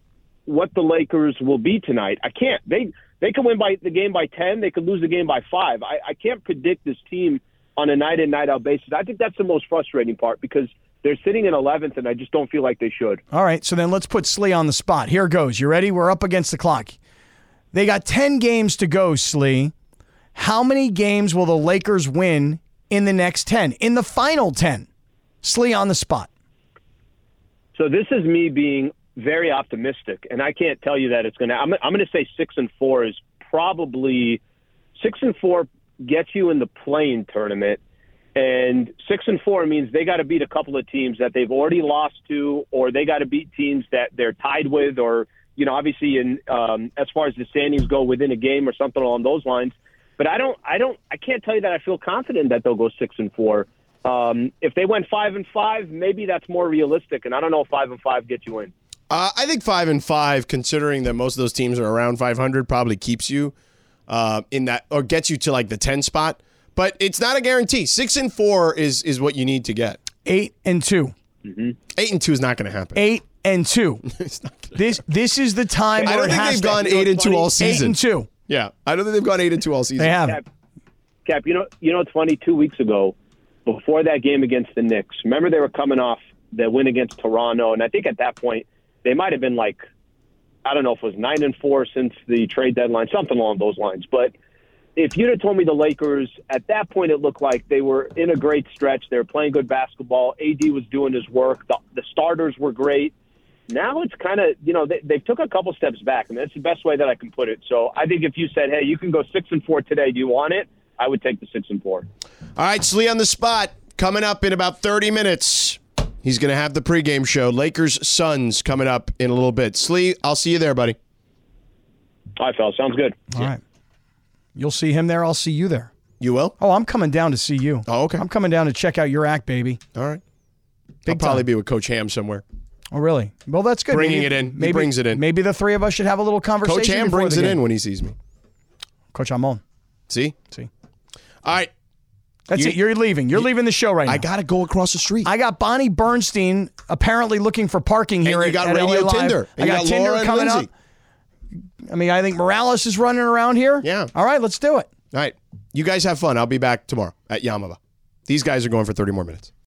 Speaker 23: what the Lakers will be tonight. I can't. They can win the game by 10. They could lose the game by 5. I can't predict this team on a night in, night out basis. I think that's the most frustrating part because they're sitting in 11th, and I just don't feel like they should.
Speaker 9: All right, so then let's put Slee on the spot. Here goes. You ready? We're up against the clock. They got 10 games to go, Slee. How many games will the Lakers win in the next 10? In the final 10? Slee on the spot.
Speaker 23: So this is me being very optimistic, and I can't tell you that it's going to. I'm going to say 6-4 is probably 6-4 gets you in the play-in tournament, and 6-4 means they got to beat a couple of teams that they've already lost to, or they got to beat teams that they're tied with, or obviously in as far as the standings go, within a game or something along those lines. But I can't tell you that I feel confident that they'll go 6-4. If they went 5-5, maybe that's more realistic, and I don't know if 5-5 gets you in.
Speaker 8: I think 5-5, considering that most of those teams are around 500, probably keeps you in that, or gets you to like the 10 spot. But it's not a guarantee. 6-4 is what you need to get.
Speaker 9: 8-2.
Speaker 23: Mm-hmm.
Speaker 8: 8-2 is not going to happen.
Speaker 9: 8-2. This is the time.
Speaker 8: I don't think they've gone 8-2 all season.
Speaker 9: 8-2.
Speaker 8: Yeah, I don't think they've gone 8-2 all season.
Speaker 9: They haven't.
Speaker 23: Cap, you know it's funny. 2 weeks ago, before that game against the Knicks, remember they were coming off the win against Toronto, and I think at that point they might have been like, I don't know if it was 9-4 since the trade deadline, something along those lines. But if you'd have told me the Lakers, at that point it looked like they were in a great stretch. They were playing good basketball. AD was doing his work. The starters were great. Now it's kind of, they took a couple steps back, and that's the best way that I can put it. So I think if you said, hey, you can go 6-4 today, do you want it? I would take the 6-4.
Speaker 8: All right, Slee on the spot. Coming up in about 30 minutes. He's going to have the pregame show. Lakers-Suns coming up in a little bit. Slee, I'll see you there, buddy.
Speaker 23: All right, fellas. Sounds good.
Speaker 9: All right. You'll see him there. I'll see you there.
Speaker 8: You will?
Speaker 9: Oh, I'm coming down to see you.
Speaker 8: Oh, okay.
Speaker 9: I'm coming down to check out your act, baby.
Speaker 8: All right.
Speaker 9: Big
Speaker 8: I'll probably
Speaker 9: time.
Speaker 8: be with Coach Ham somewhere.
Speaker 9: Oh, really? Well, that's good.
Speaker 8: Bringing it in. He brings it in.
Speaker 9: Maybe the three of us should have a little conversation.
Speaker 8: Coach Ham brings it in when he sees me.
Speaker 9: Coach, I'm on.
Speaker 8: See? All right.
Speaker 9: That's it. You're leaving. You're leaving the show right now.
Speaker 8: I got to go across the street.
Speaker 9: I got Bonnie Bernstein apparently looking for parking here
Speaker 8: and you got
Speaker 9: at
Speaker 8: Radio
Speaker 9: LA Live.
Speaker 8: Tinder.
Speaker 9: I got Tinder
Speaker 8: Laura
Speaker 9: coming up. I mean, I think Morales is running around here.
Speaker 8: Yeah.
Speaker 9: All right, let's do it.
Speaker 8: All right. You guys have fun. I'll be back tomorrow at Yamava. These guys are going for 30 more minutes.